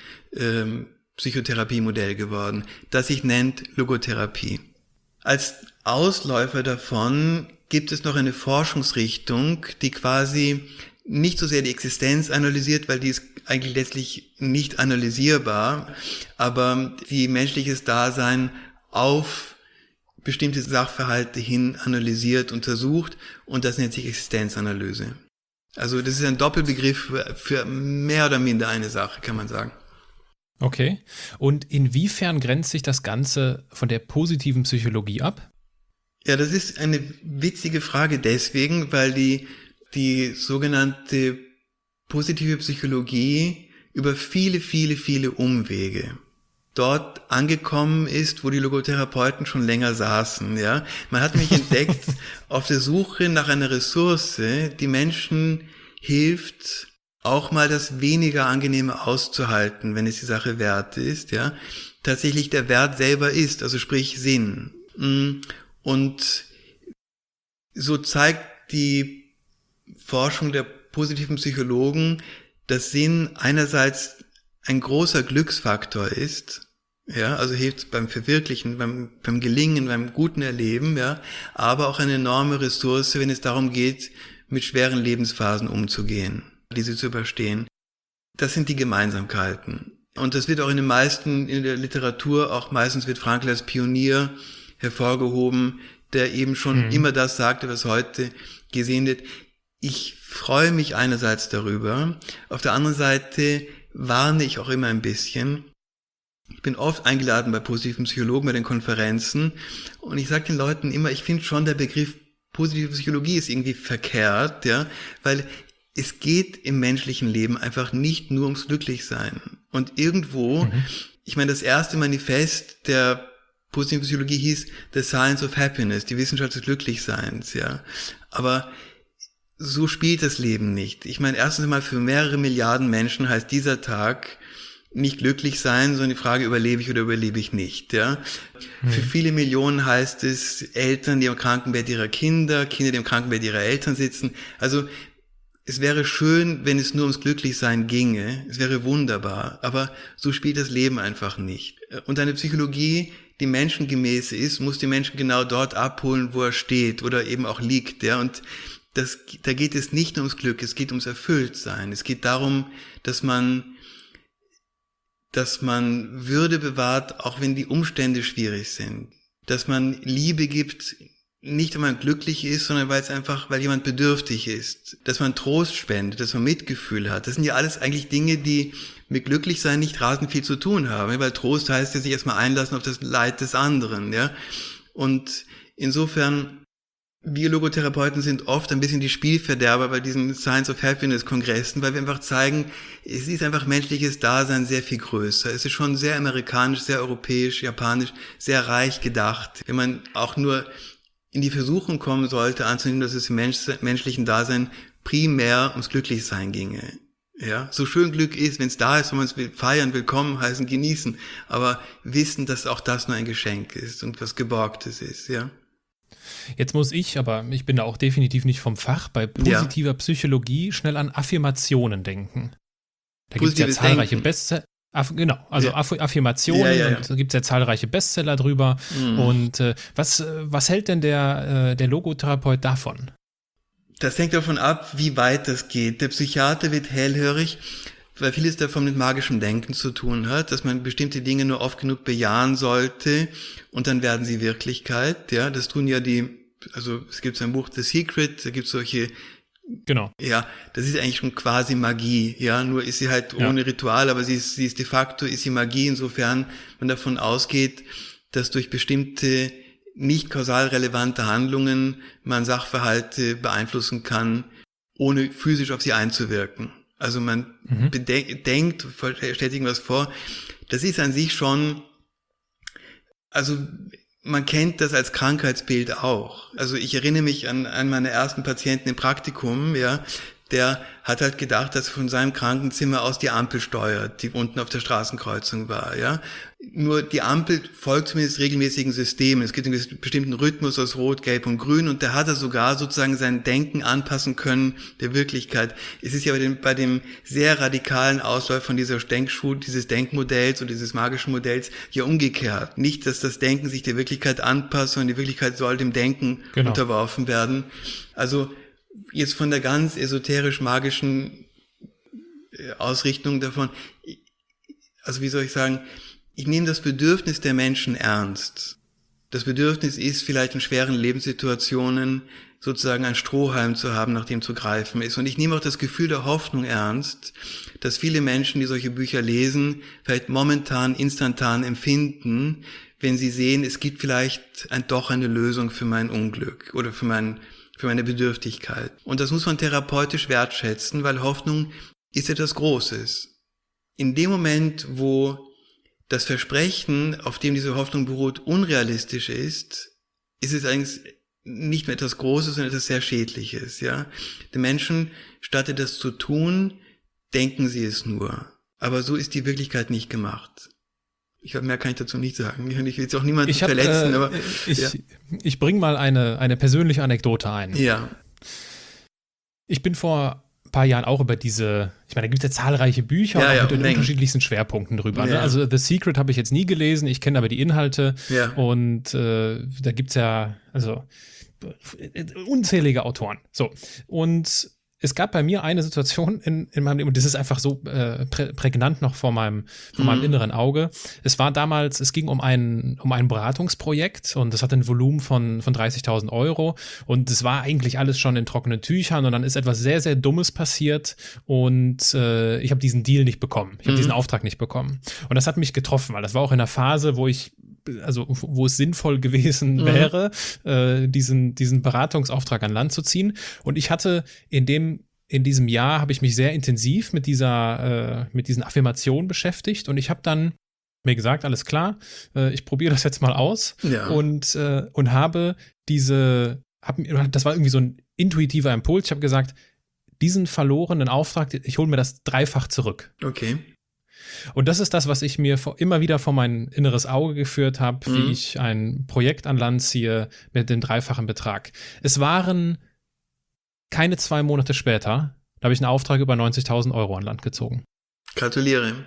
Psychotherapiemodell geworden, das sich nennt Logotherapie. Als Ausläufer davon gibt es noch eine Forschungsrichtung, die quasi nicht so sehr die Existenz analysiert, weil die ist eigentlich letztlich nicht analysierbar, aber die menschliches Dasein auf bestimmte Sachverhalte hin analysiert, untersucht, und das nennt sich Existenzanalyse. Also das ist ein Doppelbegriff für mehr oder minder eine Sache, kann man sagen. Okay. Und inwiefern grenzt sich das Ganze von der positiven Psychologie ab? Ja, das ist eine witzige Frage deswegen, weil die sogenannte positive Psychologie über viele, viele, viele Umwege dort angekommen ist, wo die Logotherapeuten schon länger saßen, ja. Man hat nämlich entdeckt, auf der Suche nach einer Ressource, die Menschen hilft, auch mal das weniger Angenehme auszuhalten, wenn es die Sache wert ist, ja, tatsächlich der Wert selber ist, also sprich Sinn. Und so zeigt die Forschung der positiven Psychologen, dass Sinn einerseits ein großer Glücksfaktor ist, ja, also hilft beim Verwirklichen, beim Gelingen, beim guten Erleben, ja, aber auch eine enorme Ressource, wenn es darum geht, mit schweren Lebensphasen umzugehen, diese zu überstehen. Das sind die Gemeinsamkeiten. Und das wird auch in der Literatur, auch meistens wird Frankl als Pionier hervorgehoben, der eben schon immer das sagte, was heute gesehen wird. Ich freue mich einerseits darüber, auf der anderen Seite warne ich auch immer ein bisschen. Ich bin oft eingeladen bei positiven Psychologen, bei den Konferenzen, und ich sage den Leuten immer, ich finde schon, der Begriff positive Psychologie ist irgendwie verkehrt, ja, weil es geht im menschlichen Leben einfach nicht nur ums Glücklichsein. Und irgendwo, ich meine, das erste Manifest der positiven Psychologie hieß The Science of Happiness, die Wissenschaft des Glücklichseins, ja. Aber so spielt das Leben nicht. Ich meine, erstens einmal für mehrere Milliarden Menschen heißt dieser Tag nicht glücklich sein, sondern die Frage, überlebe ich oder überlebe ich nicht, ja. Für viele Millionen heißt es Eltern, die im Krankenbett ihrer Kinder, die im Krankenbett ihrer Eltern sitzen. Also es wäre schön, wenn es nur ums Glücklichsein ginge. Es wäre wunderbar. Aber so spielt das Leben einfach nicht. Und eine Psychologie, die menschengemäß ist, muss die Menschen genau dort abholen, wo er steht oder eben auch liegt, ja. Und da geht es nicht nur ums Glück, es geht ums Erfülltsein. Es geht darum, dass man Würde bewahrt, auch wenn die Umstände schwierig sind. Dass man Liebe gibt, nicht weil man glücklich ist, sondern weil jemand bedürftig ist. Dass man Trost spendet, dass man Mitgefühl hat. Das sind ja alles eigentlich Dinge, die mit Glücklichsein nicht rasend viel zu tun haben. Weil Trost heißt ja sich erstmal einlassen auf das Leid des anderen, ja. Und insofern, wir Logotherapeuten sind oft ein bisschen die Spielverderber bei diesen Science of Happiness Kongressen, weil wir einfach zeigen, es ist einfach menschliches Dasein sehr viel größer. Es ist schon sehr amerikanisch, sehr europäisch, japanisch, sehr reich gedacht. Wenn man auch nur in die Versuchung kommen sollte, anzunehmen, dass es im menschlichen Dasein primär ums Glücklichsein ginge. Ja, so schön Glück ist, wenn es da ist, wenn man es will, feiern, willkommen heißen, genießen, aber wissen, dass auch das nur ein Geschenk ist und was Geborgtes ist, ja. Jetzt muss aber ich bin da auch definitiv nicht vom Fach, bei positiver Psychologie schnell an Affirmationen denken. Da gibt es ja zahlreiche Bestseller. Affirmationen, und da gibt es ja zahlreiche Bestseller drüber. Und was hält denn der Logotherapeut davon? Das hängt davon ab, wie weit das geht. Der Psychiater wird hellhörig, weil vieles davon mit magischem Denken zu tun hat, dass man bestimmte Dinge nur oft genug bejahen sollte und dann werden sie Wirklichkeit. Ja, das tun ja es gibt so ein Buch The Secret, da gibt es solche. Genau. Ja, das ist eigentlich schon quasi Magie, ja, nur ist sie halt ohne Ritual, aber sie ist de facto, ist sie Magie, insofern man davon ausgeht, dass durch bestimmte nicht kausal relevante Handlungen man Sachverhalte beeinflussen kann, ohne physisch auf sie einzuwirken. Also man denkt, stellt irgendwas vor, das ist an sich schon, also man kennt das als Krankheitsbild auch. Also ich erinnere mich an meine ersten Patienten im Praktikum, ja, der hat halt gedacht, dass er von seinem Krankenzimmer aus die Ampel steuert, die unten auf der Straßenkreuzung war, ja. Nur die Ampel folgt zumindest regelmäßigen Systemen. Es gibt einen bestimmten Rhythmus aus Rot, Gelb und Grün und da hat er sogar sozusagen sein Denken anpassen können der Wirklichkeit. Es ist ja bei dem sehr radikalen Ausläufer von dieser Denkschule, dieses Denkmodells und dieses magischen Modells ja umgekehrt. Nicht, dass das Denken sich der Wirklichkeit anpasst, sondern die Wirklichkeit soll dem Denken unterworfen werden. Also jetzt von der ganz esoterisch-magischen Ausrichtung davon, also wie soll ich sagen, ich nehme das Bedürfnis der Menschen ernst. Das Bedürfnis ist vielleicht in schweren Lebenssituationen sozusagen ein Strohhalm zu haben, nach dem zu greifen ist. Und ich nehme auch das Gefühl der Hoffnung ernst, dass viele Menschen, die solche Bücher lesen, vielleicht momentan instantan empfinden, wenn sie sehen, es gibt vielleicht doch eine Lösung für mein Unglück oder für meine Bedürftigkeit. Und das muss man therapeutisch wertschätzen, weil Hoffnung ist etwas Großes. In dem Moment, wo das Versprechen, auf dem diese Hoffnung beruht, unrealistisch ist es eigentlich nicht mehr etwas Großes, sondern etwas sehr Schädliches, ja. Den Menschen, statt das zu tun, denken sie es nur. Aber so ist die Wirklichkeit nicht gemacht. Mehr kann ich dazu nicht sagen. Ich will jetzt auch niemanden verletzen, aber. Ich bringe mal eine persönliche Anekdote ein. Ja. Ich bin vor ein paar Jahren auch über da gibt es ja zahlreiche Bücher mit den unterschiedlichsten Schwerpunkten drüber. Ja. Ne? Also The Secret habe ich jetzt nie gelesen, ich kenne aber die Inhalte und da gibt es ja unzählige Autoren. So, und es gab bei mir eine Situation in meinem Leben, und das ist einfach so prägnant noch vor meinem inneren Auge. Es ging um ein Beratungsprojekt und das hatte ein Volumen von 30.000 Euro und es war eigentlich alles schon in trockenen Tüchern und dann ist etwas sehr, sehr Dummes passiert und ich habe diesen Deal nicht bekommen. Ich habe diesen Auftrag nicht bekommen. Und das hat mich getroffen, weil das war auch in einer Phase, wo es sinnvoll gewesen wäre, diesen Beratungsauftrag an Land zu ziehen. Und ich hatte in diesem Jahr habe ich mich sehr intensiv mit diesen Affirmationen beschäftigt und ich habe dann mir gesagt, alles klar, ich probiere das jetzt mal aus und habe das war irgendwie so ein intuitiver Impuls. Ich habe gesagt, diesen verlorenen Auftrag, ich hole mir das dreifach zurück. Okay. Und das ist das, was ich mir immer wieder vor mein inneres Auge geführt habe, wie ich ein Projekt an Land ziehe mit dem dreifachen Betrag. Es waren keine 2 Monate später, da habe ich einen Auftrag über 90.000 Euro an Land gezogen. Gratuliere.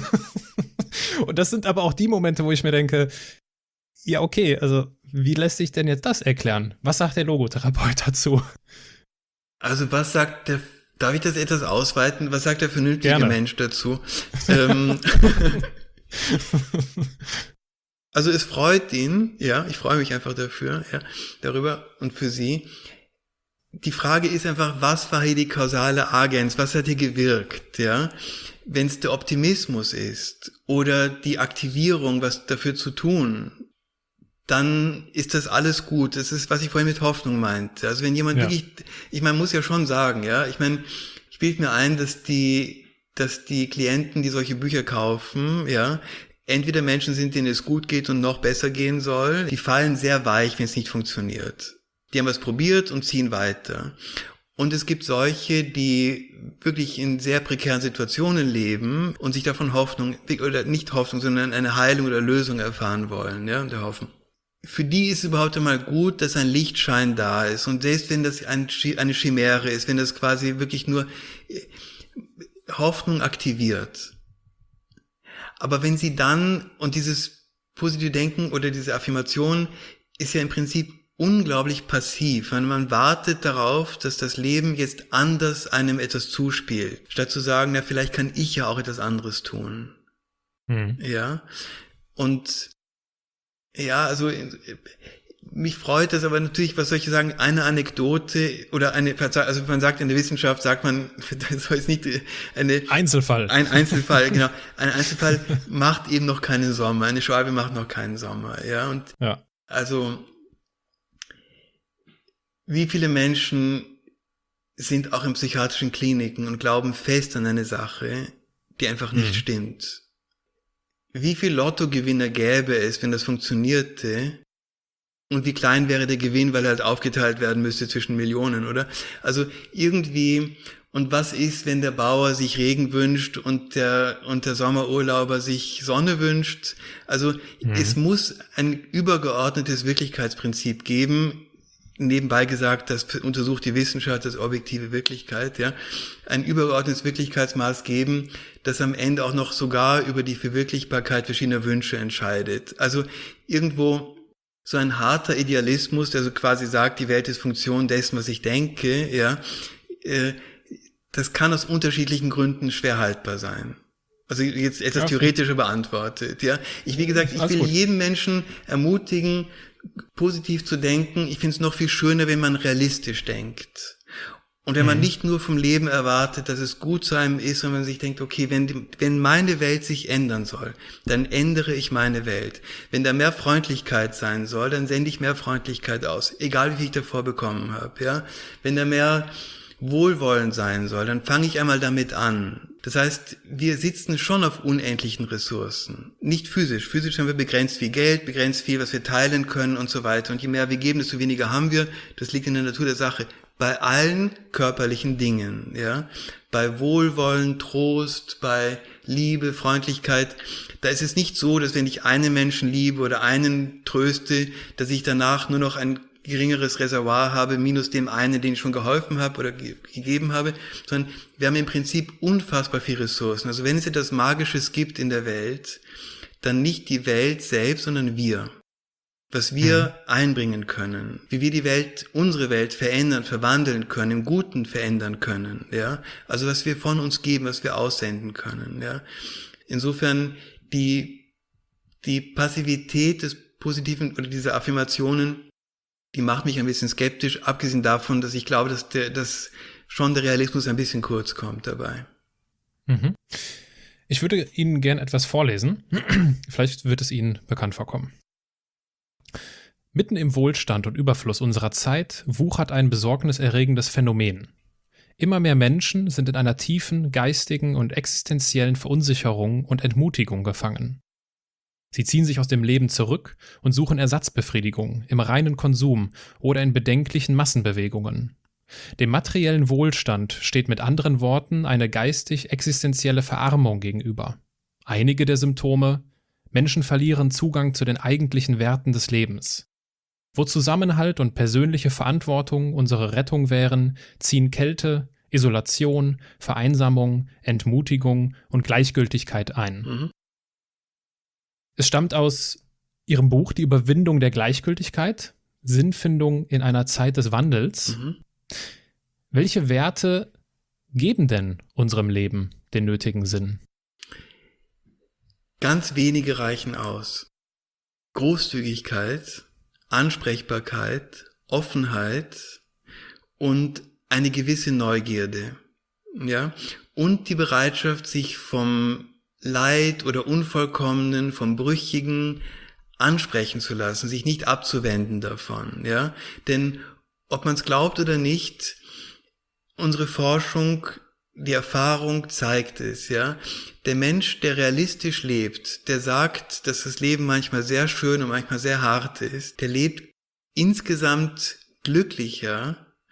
Und das sind aber auch die Momente, wo ich mir denke, ja okay, also wie lässt sich denn jetzt das erklären? Was sagt der Logotherapeut dazu? Also darf ich das etwas ausweiten? Was sagt der vernünftige Mensch dazu? Also es freut ihn, ich freue mich einfach darüber und für Sie. Die Frage ist einfach, was war hier die kausale Agens? Was hat hier gewirkt? Ja? Wenn es der Optimismus ist oder die Aktivierung, was dafür zu tun, dann ist das alles gut. Das ist, was ich vorhin mit Hoffnung meinte. Also wenn jemand wirklich, muss ja schon sagen, ich bilde mir ein, dass die Klienten, die solche Bücher kaufen, entweder Menschen sind, denen es gut geht und noch besser gehen soll, die fallen sehr weich, wenn es nicht funktioniert. Die haben was probiert und ziehen weiter. Und es gibt solche, die wirklich in sehr prekären Situationen leben und sich davon Hoffnung, oder nicht Hoffnung, sondern eine Heilung oder Lösung erfahren wollen, ja, und hoffen. Für die ist es überhaupt einmal gut, dass ein Lichtschein da ist. Und selbst wenn das eine Chimäre ist, wenn das quasi wirklich nur Hoffnung aktiviert. Aber wenn sie dann, und dieses positive Denken oder diese Affirmation ist ja im Prinzip unglaublich passiv, weil man wartet darauf, dass das Leben jetzt anders einem etwas zuspielt, statt zu sagen, na, vielleicht kann ich ja auch etwas anderes tun. Ja, und ja, also mich freut das, aber natürlich, was soll ich sagen, eine Anekdote oder also man sagt in der Wissenschaft, sagt man, das soll jetzt nicht Einzelfall. Ein Einzelfall, genau. Ein Einzelfall macht eben noch keinen Sommer, eine Schwalbe macht noch keinen Sommer, ja, und ja. Also wie viele Menschen sind auch in psychiatrischen Kliniken und glauben fest an eine Sache, die einfach nicht stimmt. Wie viel Lottogewinner gäbe es, wenn das funktionierte? Und wie klein wäre der Gewinn, weil er halt aufgeteilt werden müsste zwischen Millionen, oder? Also irgendwie, und was ist, wenn der Bauer sich Regen wünscht und der Sommerurlauber sich Sonne wünscht? Also es muss ein übergeordnetes Wirklichkeitsprinzip geben. Nebenbei gesagt, das untersucht die Wissenschaft, das objektive Wirklichkeit, ja. Ein übergeordnetes Wirklichkeitsmaß geben, das am Ende auch noch sogar über die Verwirklichbarkeit verschiedener Wünsche entscheidet. Also irgendwo so ein harter Idealismus, der so quasi sagt, die Welt ist Funktion dessen, was ich denke, ja, das kann aus unterschiedlichen Gründen schwer haltbar sein. Also jetzt etwas theoretischer beantwortet, ja. Wie gesagt, ich will jeden Menschen ermutigen, positiv zu denken. Ich finde es noch viel schöner, wenn man realistisch denkt. Und wenn man nicht nur vom Leben erwartet, dass es gut zu einem ist, sondern man sich denkt, okay, wenn meine Welt sich ändern soll, dann ändere ich meine Welt. Wenn da mehr Freundlichkeit sein soll, dann sende ich mehr Freundlichkeit aus, egal wie viel ich davor bekommen habe, ja. Wenn da mehr Wohlwollen sein soll, dann fange ich einmal damit an. Das heißt, wir sitzen schon auf unendlichen Ressourcen. Nicht physisch. Physisch haben wir begrenzt viel Geld, begrenzt viel, was wir teilen können und so weiter. Und je mehr wir geben, desto weniger haben wir. Das liegt in der Natur der Sache. Bei allen körperlichen Dingen, ja. Bei Wohlwollen, Trost, bei Liebe, Freundlichkeit. Da ist es nicht so, dass wenn ich einen Menschen liebe oder einen tröste, dass ich danach nur noch ein geringeres Reservoir habe, minus dem einen, den ich schon geholfen habe oder gegeben habe, sondern wir haben im Prinzip unfassbar viele Ressourcen. Also wenn es etwas Magisches gibt in der Welt, dann nicht die Welt selbst, sondern wir. Was wir einbringen können, wie wir die Welt, unsere Welt verändern, verwandeln können, im Guten verändern können, ja. Also was wir von uns geben, was wir aussenden können, ja. Insofern die Passivität des Positiven oder dieser Affirmationen, die macht mich ein bisschen skeptisch, abgesehen davon, dass ich glaube, dass schon der Realismus ein bisschen kurz kommt dabei. Ich würde Ihnen gern etwas vorlesen. Vielleicht wird es Ihnen bekannt vorkommen. Mitten im Wohlstand und Überfluss unserer Zeit wuchert ein besorgniserregendes Phänomen. Immer mehr Menschen sind in einer tiefen geistigen und existenziellen Verunsicherung und Entmutigung gefangen. Sie ziehen sich aus dem Leben zurück und suchen Ersatzbefriedigung im reinen Konsum oder in bedenklichen Massenbewegungen. Dem materiellen Wohlstand steht mit anderen Worten eine geistig-existenzielle Verarmung gegenüber. Einige der Symptome: Menschen verlieren Zugang zu den eigentlichen Werten des Lebens. Wo Zusammenhalt und persönliche Verantwortung unsere Rettung wären, ziehen Kälte, Isolation, Vereinsamung, Entmutigung und Gleichgültigkeit ein. Es stammt aus Ihrem Buch Die Überwindung der Gleichgültigkeit, Sinnfindung in einer Zeit des Wandels. Welche Werte geben denn unserem Leben den nötigen Sinn? Ganz wenige reichen aus. Großzügigkeit, Ansprechbarkeit, Offenheit und eine gewisse Neugierde, ja, und die Bereitschaft, sich vom Leid oder Unvollkommenen, vom Brüchigen ansprechen zu lassen, sich nicht abzuwenden davon, ja, denn ob man es glaubt oder nicht, unsere Forschung, die Erfahrung zeigt es, ja. Der Mensch, der realistisch lebt, der sagt, dass das Leben manchmal sehr schön und manchmal sehr hart ist, der lebt insgesamt glücklicher,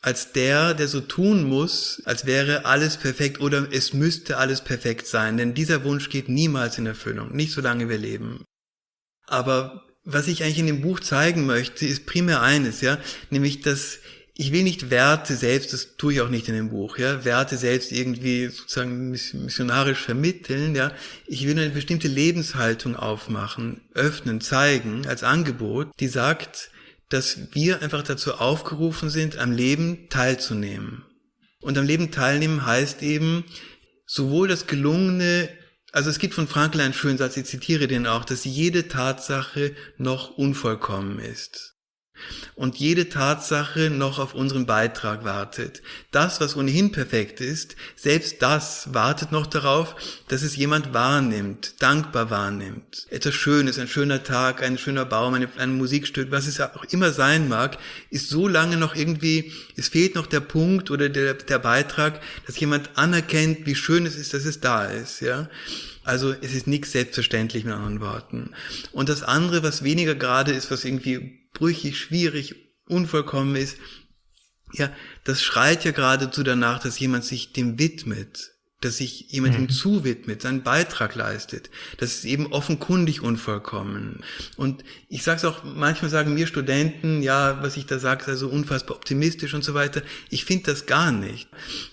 als der so tun muss, als wäre alles perfekt oder es müsste alles perfekt sein. Denn dieser Wunsch geht niemals in Erfüllung, nicht solange wir leben. Aber was ich eigentlich in dem Buch zeigen möchte, ist primär eines, ja, nämlich, dass ich will nicht Werte selbst, das tue ich auch nicht in dem Buch, ja, Werte selbst irgendwie sozusagen missionarisch vermitteln, ja. Ich will eine bestimmte Lebenshaltung aufmachen, öffnen, zeigen, als Angebot, die sagt, dass wir einfach dazu aufgerufen sind, am Leben teilzunehmen. Und am Leben teilnehmen heißt eben, sowohl das Gelungene, also es gibt von Frankl einen schönen Satz, ich zitiere den auch, dass jede Tatsache noch unvollkommen ist. Und jede Tatsache noch auf unseren Beitrag wartet. Das, was ohnehin perfekt ist, selbst das wartet noch darauf, dass es jemand wahrnimmt, dankbar wahrnimmt. Etwas Schönes, ein schöner Tag, ein schöner Baum, ein Musikstück, was es auch immer sein mag, ist so lange noch irgendwie, es fehlt noch der Punkt oder der Beitrag, dass jemand anerkennt, wie schön es ist, dass es da ist, ja. Also es ist nichts selbstverständlich, mit anderen Worten. Und das andere, was weniger gerade ist, was irgendwie brüchig, schwierig, unvollkommen ist, ja, das schreit ja geradezu danach, dass jemand sich dem widmet, dass sich jemand ihm zuwidmet, seinen Beitrag leistet. Das ist eben offenkundig unvollkommen. Und ich sag's auch, manchmal sagen mir Studenten, ja, was ich da sage, sei so unfassbar optimistisch und so weiter. Ich finde das gar nicht.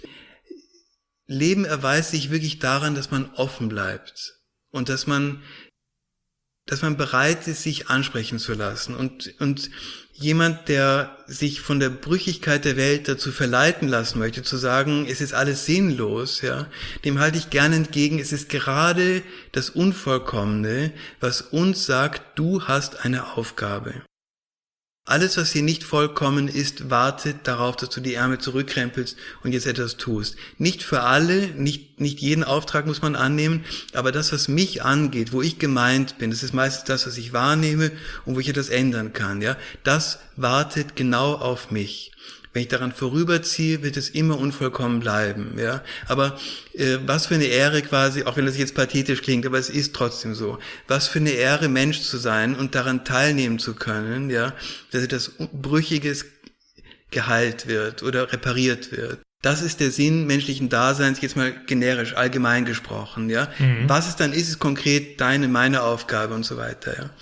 Leben erweist sich wirklich daran, dass man offen bleibt und dass man bereit ist, sich ansprechen zu lassen. Und jemand, der sich von der Brüchigkeit der Welt dazu verleiten lassen möchte, zu sagen, es ist alles sinnlos, ja, dem halte ich gerne entgegen, es ist gerade das Unvollkommene, was uns sagt, du hast eine Aufgabe. Alles, was hier nicht vollkommen ist, wartet darauf, dass du die Ärmel zurückkrempelst und jetzt etwas tust. Nicht für alle, nicht jeden Auftrag muss man annehmen, aber das, was mich angeht, wo ich gemeint bin, das ist meistens das, was ich wahrnehme und wo ich etwas ändern kann, ja, das wartet genau auf mich. Wenn ich daran vorüberziehe, wird es immer unvollkommen bleiben, ja. Aber was für eine Ehre quasi, auch wenn das jetzt pathetisch klingt, aber es ist trotzdem so. Was für eine Ehre, Mensch zu sein und daran teilnehmen zu können, ja, dass etwas Brüchiges geheilt wird oder repariert wird. Das ist der Sinn menschlichen Daseins, jetzt mal generisch, allgemein gesprochen, ja. Was es dann ist konkret deine, meine Aufgabe und so weiter, ja.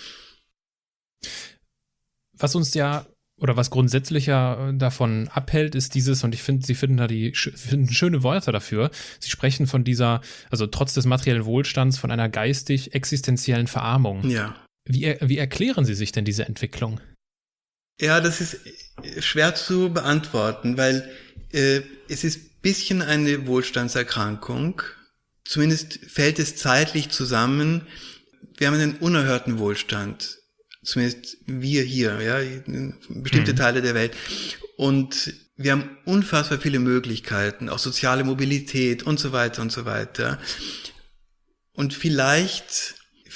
Was uns ja oder was grundsätzlicher davon abhält, ist dieses, und ich finde, Sie finden da finden schöne Wörter dafür. Sie sprechen von dieser, also trotz des materiellen Wohlstands, von einer geistig-existenziellen Verarmung. Ja. Wie erklären Sie sich denn diese Entwicklung? Ja, das ist schwer zu beantworten, weil es ist ein bisschen eine Wohlstandserkrankung. Zumindest fällt es zeitlich zusammen. Wir haben einen unerhörten Wohlstand. Zumindest wir hier, ja, bestimmte Teile der Welt. Und wir haben unfassbar viele Möglichkeiten, auch soziale Mobilität und so weiter und so weiter. Und vielleicht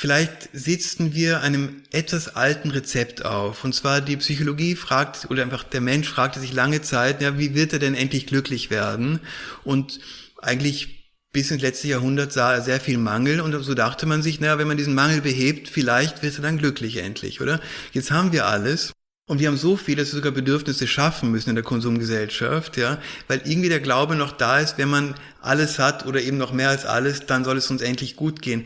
sitzen wir einem etwas alten Rezept auf. Und zwar die Psychologie fragt, oder einfach der Mensch fragte sich lange Zeit, ja, wie wird er denn endlich glücklich werden? Und eigentlich bis ins letzte Jahrhundert sah er sehr viel Mangel und so dachte man sich, naja, wenn man diesen Mangel behebt, vielleicht wird er dann glücklich endlich, oder? Jetzt haben wir alles und wir haben so viel, dass wir sogar Bedürfnisse schaffen müssen in der Konsumgesellschaft, ja, weil irgendwie der Glaube noch da ist, wenn man alles hat oder eben noch mehr als alles, dann soll es uns endlich gut gehen.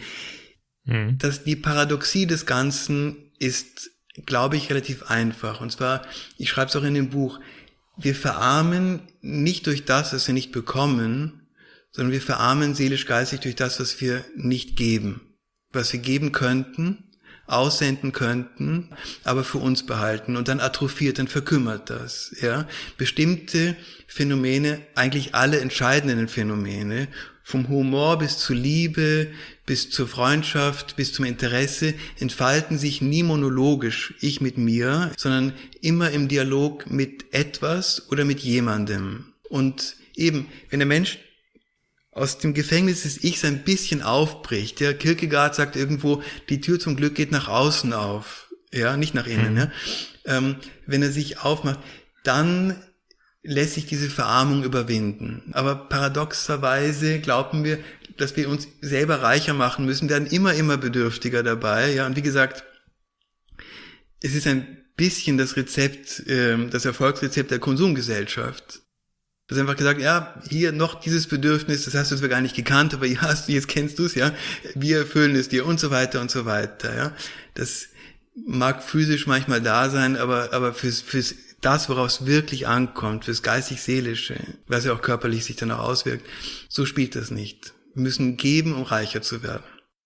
Dass die Paradoxie des Ganzen ist, glaube ich, relativ einfach. Und zwar, ich schreibe es auch in dem Buch, wir verarmen nicht durch das, was wir nicht bekommen, sondern wir verarmen seelisch-geistig durch das, was wir nicht geben. Was wir geben könnten, aussenden könnten, aber für uns behalten und dann atrophiert, dann verkümmert das, ja. Bestimmte Phänomene, eigentlich alle entscheidenden Phänomene, vom Humor bis zur Liebe, bis zur Freundschaft, bis zum Interesse, entfalten sich nie monologisch, ich mit mir, sondern immer im Dialog mit etwas oder mit jemandem. Und eben, wenn der Mensch aus dem Gefängnis des Ichs ein bisschen aufbricht. Der Kierkegaard sagt irgendwo, die Tür zum Glück geht nach außen auf, ja, nicht nach innen. Ja. Wenn er sich aufmacht, dann lässt sich diese Verarmung überwinden. Aber paradoxerweise glauben wir, dass wir uns selber reicher machen müssen, werden immer bedürftiger dabei. Ja, und wie gesagt, es ist ein bisschen das Rezept, das Erfolgsrezept der Konsumgesellschaft. Das ist einfach gesagt, ja, hier noch dieses Bedürfnis, das hast du zwar gar nicht gekannt, aber jetzt kennst du es, ja. Wir erfüllen es dir und so weiter und so weiter, ja. Das mag physisch manchmal da sein, aber fürs das, worauf es wirklich ankommt, fürs geistig-seelische, was ja auch körperlich sich dann auch auswirkt, so spielt das nicht. Wir müssen geben, um reicher zu werden.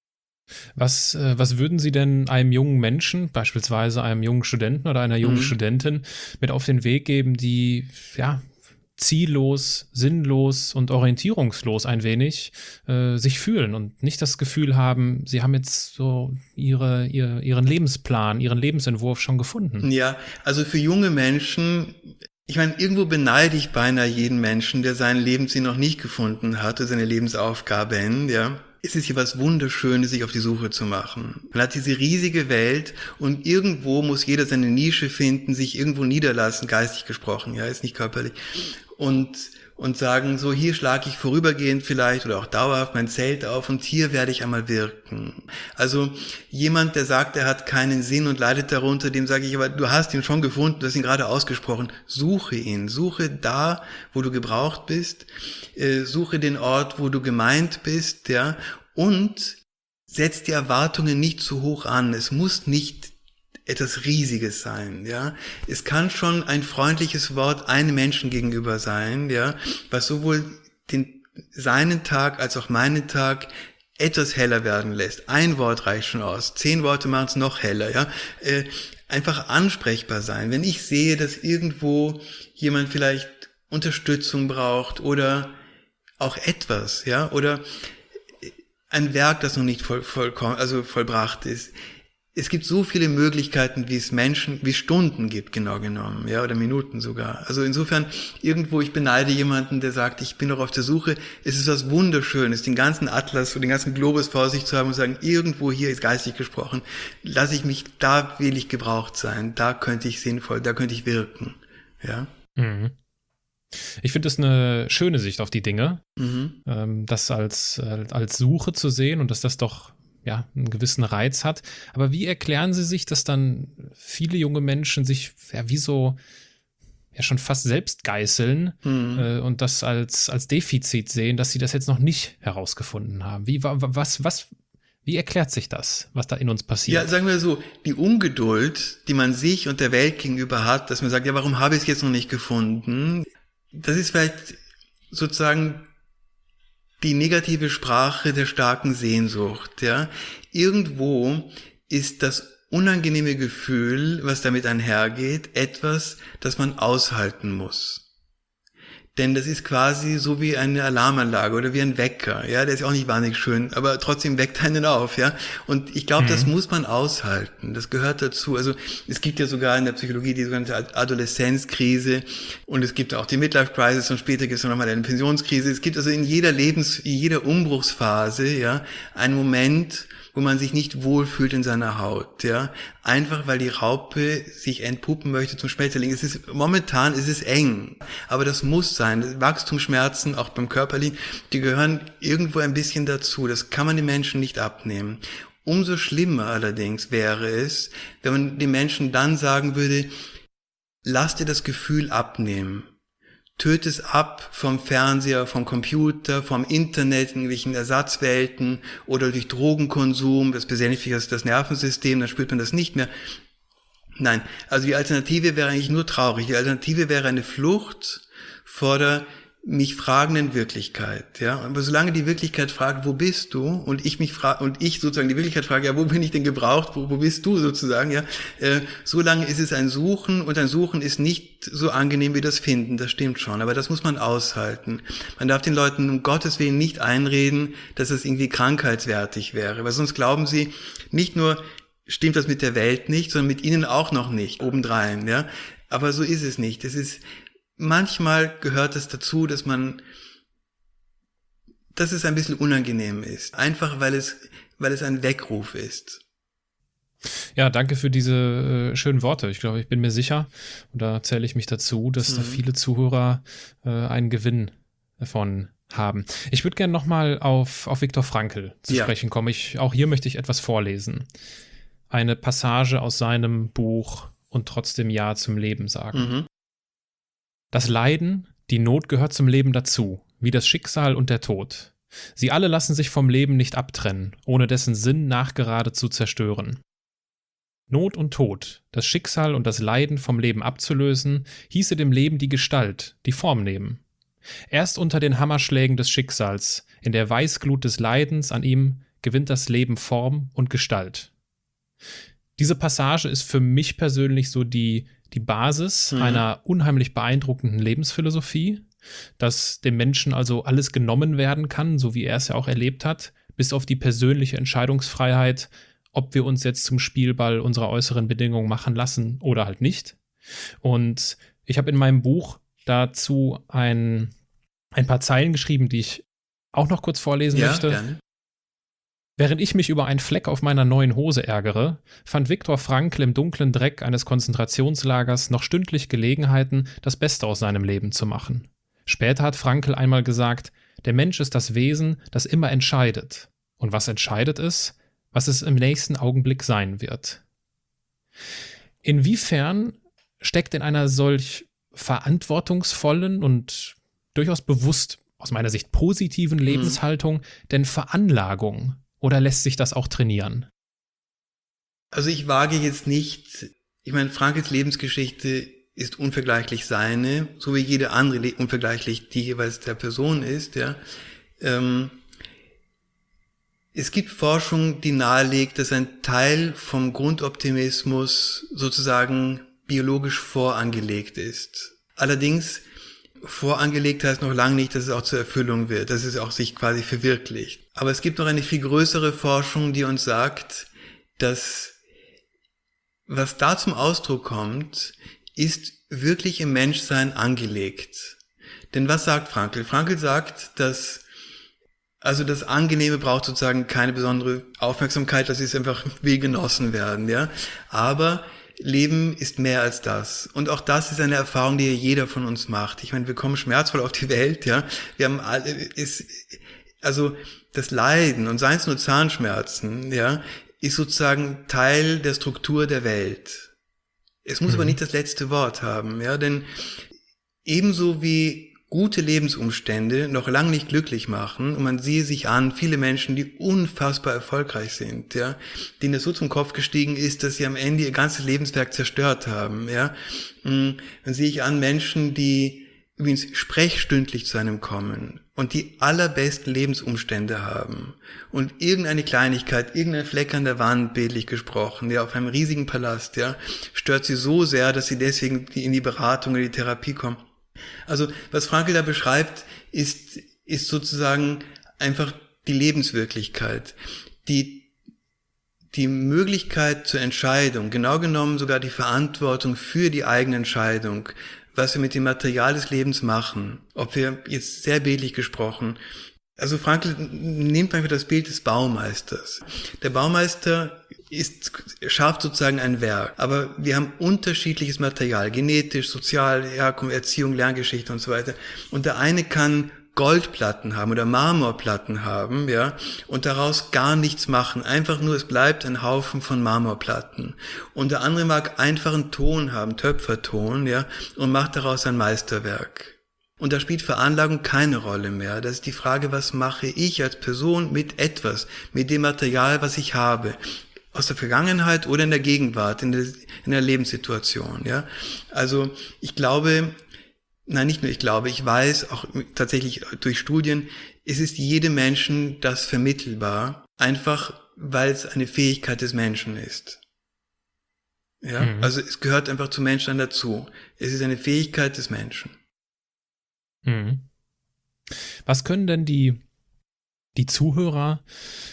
Was würden Sie denn einem jungen Menschen, beispielsweise einem jungen Studenten oder einer jungen Studentin, mit auf den Weg geben, die, ja, ziellos, sinnlos und orientierungslos ein wenig sich fühlen und nicht das Gefühl haben, sie haben jetzt so ihren Lebensplan, ihren Lebensentwurf schon gefunden? Ja, also für junge Menschen, ich meine, irgendwo beneide ich beinahe jeden Menschen, der seinen Lebenssinn noch nicht gefunden hat oder seine Lebensaufgabe, ja. Es ist hier was Wunderschönes, sich auf die Suche zu machen. Man hat diese riesige Welt und irgendwo muss jeder seine Nische finden, sich irgendwo niederlassen, geistig gesprochen, ja, ist nicht körperlich. Und sagen, so hier schlage ich vorübergehend vielleicht oder auch dauerhaft mein Zelt auf und hier werde ich einmal wirken. Also jemand, der sagt, er hat keinen Sinn und leidet darunter, dem sage ich, aber du hast ihn schon gefunden, du hast ihn gerade ausgesprochen, suche ihn, suche da, wo du gebraucht bist, suche den Ort, wo du gemeint bist, ja, und setz die Erwartungen nicht zu hoch an, es muss nicht etwas Riesiges sein, ja. Es kann schon ein freundliches Wort einem Menschen gegenüber sein, ja, was sowohl seinen Tag als auch meinen Tag etwas heller werden lässt. Ein Wort reicht schon aus. 10 Worte machen es noch heller, ja. Einfach ansprechbar sein. Wenn ich sehe, dass irgendwo jemand vielleicht Unterstützung braucht oder auch etwas, ja, oder ein Werk, das noch nicht vollbracht ist. Es gibt so viele Möglichkeiten, wie es Stunden gibt, genau genommen, ja, oder Minuten sogar. Also insofern, irgendwo, ich beneide jemanden, der sagt, ich bin noch auf der Suche. Es ist was Wunderschönes, den ganzen Atlas und den ganzen Globus vor sich zu haben und sagen, irgendwo hier ist geistig gesprochen, da will ich gebraucht sein, da könnte ich da könnte ich wirken, ja. Mhm. Ich finde das eine schöne Sicht auf die Dinge, das als Suche zu sehen und dass das doch ja einen gewissen Reiz hat. Aber wie erklären Sie sich, dass dann viele junge Menschen sich ja wie so ja schon fast selbst geißeln und das als Defizit sehen, dass sie das jetzt noch nicht herausgefunden haben? Wie erklärt sich das, was da in uns passiert? Ja, sagen wir so, die Ungeduld, die man sich und der Welt gegenüber hat, dass man sagt, ja, warum habe ich es jetzt noch nicht gefunden? Das ist vielleicht sozusagen die negative Sprache der starken Sehnsucht, ja. Irgendwo ist das unangenehme Gefühl, was damit einhergeht, etwas, das man aushalten muss. Denn das ist quasi so wie eine Alarmanlage oder wie ein Wecker, ja, der ist auch nicht wahnsinnig schön, aber trotzdem weckt einen auf, ja. Und ich glaube, das muss man aushalten, das gehört dazu. Also es gibt ja sogar in der Psychologie die sogenannte Adoleszenzkrise und es gibt auch die Midlife-Crisis und später gibt es nochmal eine Pensionskrise. Es gibt also in jeder Umbruchsphase, ja, einen Moment, wo man sich nicht wohlfühlt in seiner Haut, ja. Einfach, weil die Raupe sich entpuppen möchte zum Schmetterling. Momentan ist es eng. Aber das muss sein. Wachstumsschmerzen, auch beim Körperlichen, die gehören irgendwo ein bisschen dazu. Das kann man den Menschen nicht abnehmen. Umso schlimmer allerdings wäre es, wenn man den Menschen dann sagen würde, lass dir das Gefühl abnehmen. Töte es ab vom Fernseher, vom Computer, vom Internet, in irgendwelchen Ersatzwelten oder durch Drogenkonsum, das besänftigt das Nervensystem, dann spürt man das nicht mehr. Nein, also die Alternative wäre eigentlich nur traurig. Die Alternative wäre eine Flucht vor der mich fragenden Wirklichkeit, ja. Aber solange die Wirklichkeit fragt, wo bist du? Und ich sozusagen die Wirklichkeit frage, ja, wo bin ich denn gebraucht? Wo bist du sozusagen, ja? Solange ist es ein Suchen und ein Suchen ist nicht so angenehm wie das Finden, das stimmt schon. Aber das muss man aushalten. Man darf den Leuten um Gottes Willen nicht einreden, dass es irgendwie krankheitswertig wäre. Weil sonst glauben sie, nicht nur stimmt das mit der Welt nicht, sondern mit ihnen auch noch nicht, obendrein, ja. Aber so ist es nicht. Manchmal gehört es dazu, dass es ein bisschen unangenehm ist. Einfach, weil es ein Weckruf ist. Ja, danke für diese schönen Worte. Ich glaube, ich bin mir sicher, und da zähle ich mich dazu, dass da viele Zuhörer einen Gewinn davon haben. Ich würde gerne nochmal auf Viktor Frankl zu sprechen kommen. Auch hier möchte ich etwas vorlesen. Eine Passage aus seinem Buch und trotzdem Ja zum Leben sagen. Mhm. Das Leiden, die Not gehört zum Leben dazu, wie das Schicksal und der Tod. Sie alle lassen sich vom Leben nicht abtrennen, ohne dessen Sinn nachgerade zu zerstören. Not und Tod, das Schicksal und das Leiden vom Leben abzulösen, hieße dem Leben die Gestalt, die Form nehmen. Erst unter den Hammerschlägen des Schicksals, in der Weißglut des Leidens an ihm, gewinnt das Leben Form und Gestalt. Diese Passage ist für mich persönlich so die Basis einer unheimlich beeindruckenden Lebensphilosophie, dass dem Menschen also alles genommen werden kann, so wie er es ja auch erlebt hat, bis auf die persönliche Entscheidungsfreiheit, ob wir uns jetzt zum Spielball unserer äußeren Bedingungen machen lassen oder halt nicht. Und ich habe in meinem Buch dazu ein paar Zeilen geschrieben, die ich auch noch kurz vorlesen möchte. Gerne. Während ich mich über einen Fleck auf meiner neuen Hose ärgere, fand Viktor Frankl im dunklen Dreck eines Konzentrationslagers noch stündlich Gelegenheiten, das Beste aus seinem Leben zu machen. Später hat Frankl einmal gesagt, der Mensch ist das Wesen, das immer entscheidet. Und was entscheidet ist, was es im nächsten Augenblick sein wird. Inwiefern steckt in einer solch verantwortungsvollen und durchaus bewusst, aus meiner Sicht positiven Lebenshaltung, denn Veranlagung? Oder lässt sich das auch trainieren? Also ich wage jetzt nicht, ich meine, Frankls Lebensgeschichte ist unvergleichlich seine, so wie jede andere unvergleichlich die jeweils der Person ist, ja. Es gibt Forschung, die nahelegt, dass ein Teil vom Grundoptimismus sozusagen biologisch vorangelegt ist. Allerdings vorangelegt heißt noch lange nicht, dass es auch zur Erfüllung wird, dass es auch sich quasi verwirklicht. Aber es gibt noch eine viel größere Forschung, die uns sagt, dass was da zum Ausdruck kommt, ist wirklich im Menschsein angelegt. Denn was sagt Frankl? Frankl sagt, dass also das Angenehme braucht sozusagen keine besondere Aufmerksamkeit, das ist einfach will genossen werden, ja. Aber Leben ist mehr als das. Und auch das ist eine Erfahrung, die jeder von uns macht. Ich meine, wir kommen schmerzvoll auf die Welt, ja. Wir haben also das Leiden und seien es nur Zahnschmerzen, ja, ist sozusagen Teil der Struktur der Welt. Es muss aber nicht das letzte Wort haben, ja, denn ebenso wie gute Lebensumstände noch lange nicht glücklich machen, und man siehe sich an, viele Menschen, die unfassbar erfolgreich sind, ja, denen es so zum Kopf gestiegen ist, dass sie am Ende ihr ganzes Lebenswerk zerstört haben, ja. Dann sehe ich an Menschen, die übrigens sprechstündlich zu einem kommen und die allerbesten Lebensumstände haben und irgendeine Kleinigkeit, irgendein Fleck an der Wand, bildlich gesprochen, ja, auf einem riesigen Palast, ja, stört sie so sehr, dass sie deswegen in die Beratung oder die Therapie kommen. Also, was Frankl da beschreibt, ist sozusagen einfach die Lebenswirklichkeit, die Möglichkeit zur Entscheidung, genau genommen sogar die Verantwortung für die eigene Entscheidung, was wir mit dem Material des Lebens machen, ob wir jetzt sehr bildlich gesprochen, also Frankl nimmt einfach das Bild des Baumeisters. Der Baumeister schafft sozusagen ein Werk, aber wir haben unterschiedliches Material, genetisch, sozial, Herkunft, Erziehung, Lerngeschichte und so weiter. Und der eine kann Goldplatten haben oder Marmorplatten haben, ja, und daraus gar nichts machen. Einfach nur, es bleibt ein Haufen von Marmorplatten. Und der andere mag einfachen Ton haben, Töpferton, ja, und macht daraus ein Meisterwerk. Und da spielt Veranlagung keine Rolle mehr. Das ist die Frage, was mache ich als Person mit etwas, mit dem Material, was ich habe, aus der Vergangenheit oder in der Gegenwart, in der Lebenssituation, ja. Also ich glaube, nein, nicht nur ich glaube, ich weiß auch tatsächlich durch Studien, es ist jedem Menschen das vermittelbar, einfach weil es eine Fähigkeit des Menschen ist. Ja, also es gehört einfach zum Menschen dazu. Es ist eine Fähigkeit des Menschen. Was können denn die Zuhörer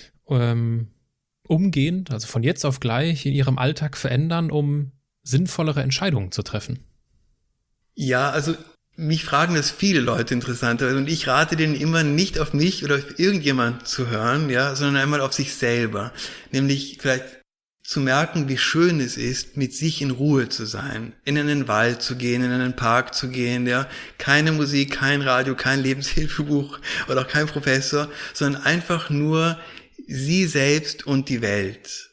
umgehend, also von jetzt auf gleich in ihrem Alltag verändern, um sinnvollere Entscheidungen zu treffen? Ja, also mich fragen das viele Leute interessanterweise und ich rate denen immer nicht auf mich oder auf irgendjemand zu hören, ja, sondern einmal auf sich selber. Nämlich vielleicht zu merken, wie schön es ist, mit sich in Ruhe zu sein, in einen Wald zu gehen, in einen Park zu gehen, ja, keine Musik, kein Radio, kein Lebenshilfebuch oder auch kein Professor, sondern einfach nur sie selbst und die Welt.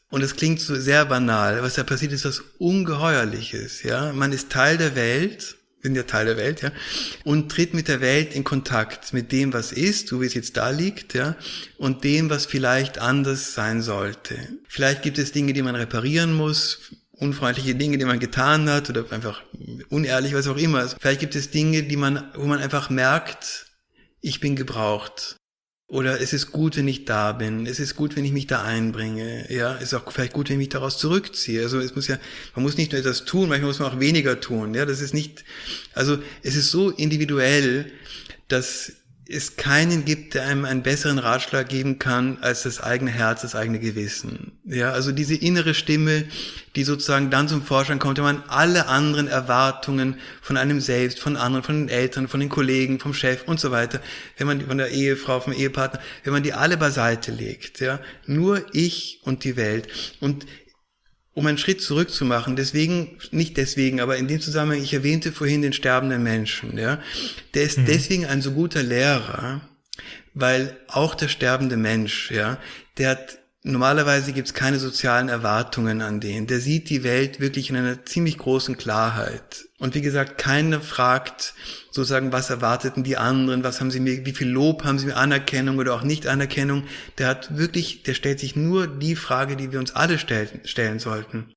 Und es klingt so sehr banal. Was da passiert, ist was Ungeheuerliches, ja. Man ist Teil der Welt, wir sind ja Teil der Welt, ja, und tritt mit der Welt in Kontakt, mit dem, was ist, so wie es jetzt da liegt, ja, und dem, was vielleicht anders sein sollte. Vielleicht gibt es Dinge, die man reparieren muss, unfreundliche Dinge, die man getan hat, oder einfach unehrlich, was auch immer. Vielleicht gibt es Dinge, wo man einfach merkt, ich bin gebraucht. Oder es ist gut, wenn ich da bin. Es ist gut, wenn ich mich da einbringe. Ja, es ist auch vielleicht gut, wenn ich mich daraus zurückziehe. Also man muss nicht nur etwas tun, manchmal muss man auch weniger tun. Ja, das ist nicht, also es ist so individuell, dass es keinen gibt, der einem einen besseren Ratschlag geben kann als das eigene Herz, das eigene Gewissen. Ja, also diese innere Stimme, die sozusagen dann zum Vorschein kommt, wenn man alle anderen Erwartungen von einem selbst, von anderen, von den Eltern, von den Kollegen, vom Chef und so weiter, wenn man von der Ehefrau, vom Ehepartner, wenn man die alle beiseite legt, ja, nur ich und die Welt. Und um einen Schritt zurück zu machen, nicht deswegen, aber in dem Zusammenhang, ich erwähnte vorhin den sterbenden Menschen, ja, der ist deswegen ein so guter Lehrer, weil auch der sterbende Mensch, ja, normalerweise gibt's keine sozialen Erwartungen an den, der sieht die Welt wirklich in einer ziemlich großen Klarheit. Und wie gesagt, keiner fragt sozusagen, was erwarteten die anderen, wie viel Lob haben sie mir, Anerkennung oder auch Nicht-Anerkennung. Der stellt sich nur die Frage, die wir uns alle stellen sollten.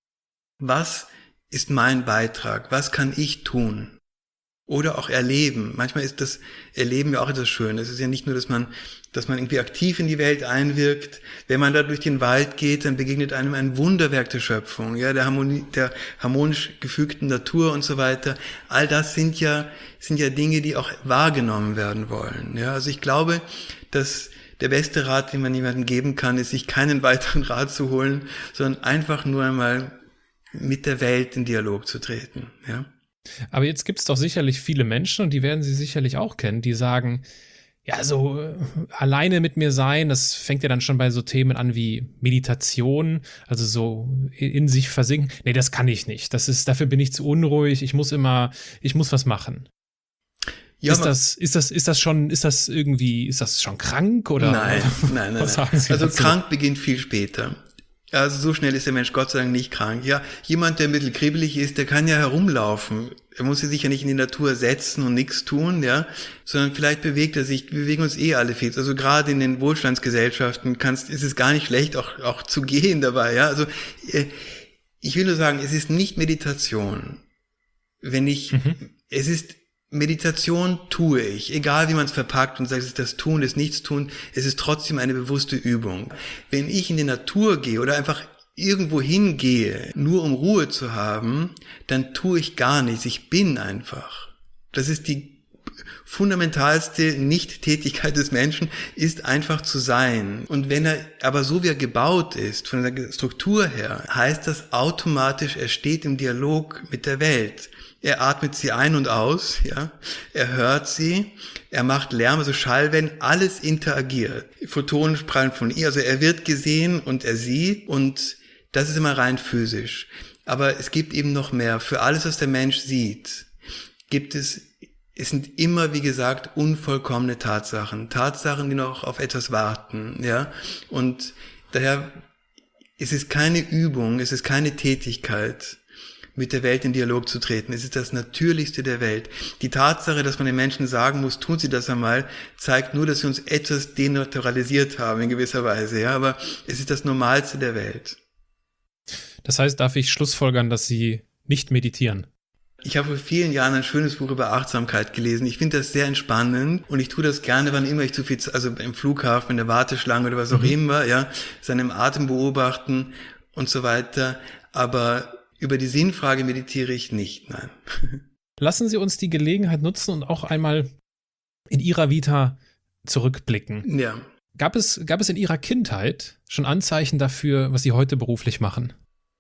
Was ist mein Beitrag? Was kann ich tun? Oder auch erleben. Manchmal ist das Erleben ja auch etwas Schönes. Es ist ja nicht nur, dass man irgendwie aktiv in die Welt einwirkt. Wenn man da durch den Wald geht, dann begegnet einem ein Wunderwerk der Schöpfung, ja, der harmonisch gefügten Natur und so weiter. All das sind ja Dinge, die auch wahrgenommen werden wollen. Ja, also ich glaube, dass der beste Rat, den man jemandem geben kann, ist, sich keinen weiteren Rat zu holen, sondern einfach nur einmal mit der Welt in Dialog zu treten, ja. Aber jetzt gibt es doch sicherlich viele Menschen, und die werden Sie sicherlich auch kennen, die sagen, ja, so alleine mit mir sein, das fängt ja dann schon bei so Themen an wie Meditation, also so in sich versinken. Nee, das kann ich nicht. Dafür bin ich zu unruhig, ich muss was machen. Ja, ist das schon krank oder? Nein. Also krank beginnt viel später. Also so schnell ist der Mensch Gott sei Dank nicht krank. Ja, jemand, der ein bisschen kribbelig ist, der kann ja herumlaufen. Er muss sich ja nicht in die Natur setzen und nichts tun, ja, sondern vielleicht bewegt er sich. Wir bewegen uns alle viel. Also gerade in den Wohlstandsgesellschaften ist es gar nicht schlecht, auch zu gehen dabei, ja. Also ich will nur sagen, es ist nicht Meditation. Es ist Meditation tue ich, egal wie man es verpackt und sagt, es ist das Tun, das Nichtstun, es ist trotzdem eine bewusste Übung. Wenn ich in die Natur gehe oder einfach irgendwo hingehe, nur um Ruhe zu haben, dann tue ich gar nichts, ich bin einfach. Das ist die fundamentalste Nicht-Tätigkeit des Menschen, ist einfach zu sein. Und wenn er aber so wie er gebaut ist, von der Struktur her, heißt das automatisch, er steht im Dialog mit der Welt. Er atmet sie ein und aus, ja. Er hört sie, er macht Lärm, also Schallwellen, alles interagiert. Photonen prallen von ihr, also er wird gesehen und er sieht, und das ist immer rein physisch. Aber es gibt eben noch mehr. Für alles, was der Mensch sieht, es sind immer, wie gesagt, unvollkommene Tatsachen. Tatsachen, die noch auf etwas warten, ja. Und daher ist es keine Übung, es ist keine Tätigkeit, mit der Welt in Dialog zu treten. Es ist das Natürlichste der Welt. Die Tatsache, dass man den Menschen sagen muss, tun sie das einmal, zeigt nur, dass sie uns etwas denaturalisiert haben in gewisser Weise. Ja, aber es ist das Normalste der Welt. Das heißt, darf ich schlussfolgern, dass Sie nicht meditieren? Ich habe vor vielen Jahren ein schönes Buch über Achtsamkeit gelesen. Ich finde das sehr entspannend und ich tue das gerne, wann immer ich also im Flughafen, in der Warteschlange oder was auch immer, ja, seinem Atem beobachten und so weiter. Aber über die Sinnfrage meditiere ich nicht, nein. Lassen Sie uns die Gelegenheit nutzen und auch einmal in Ihrer Vita zurückblicken. Ja. Gab es in Ihrer Kindheit schon Anzeichen dafür, was Sie heute beruflich machen?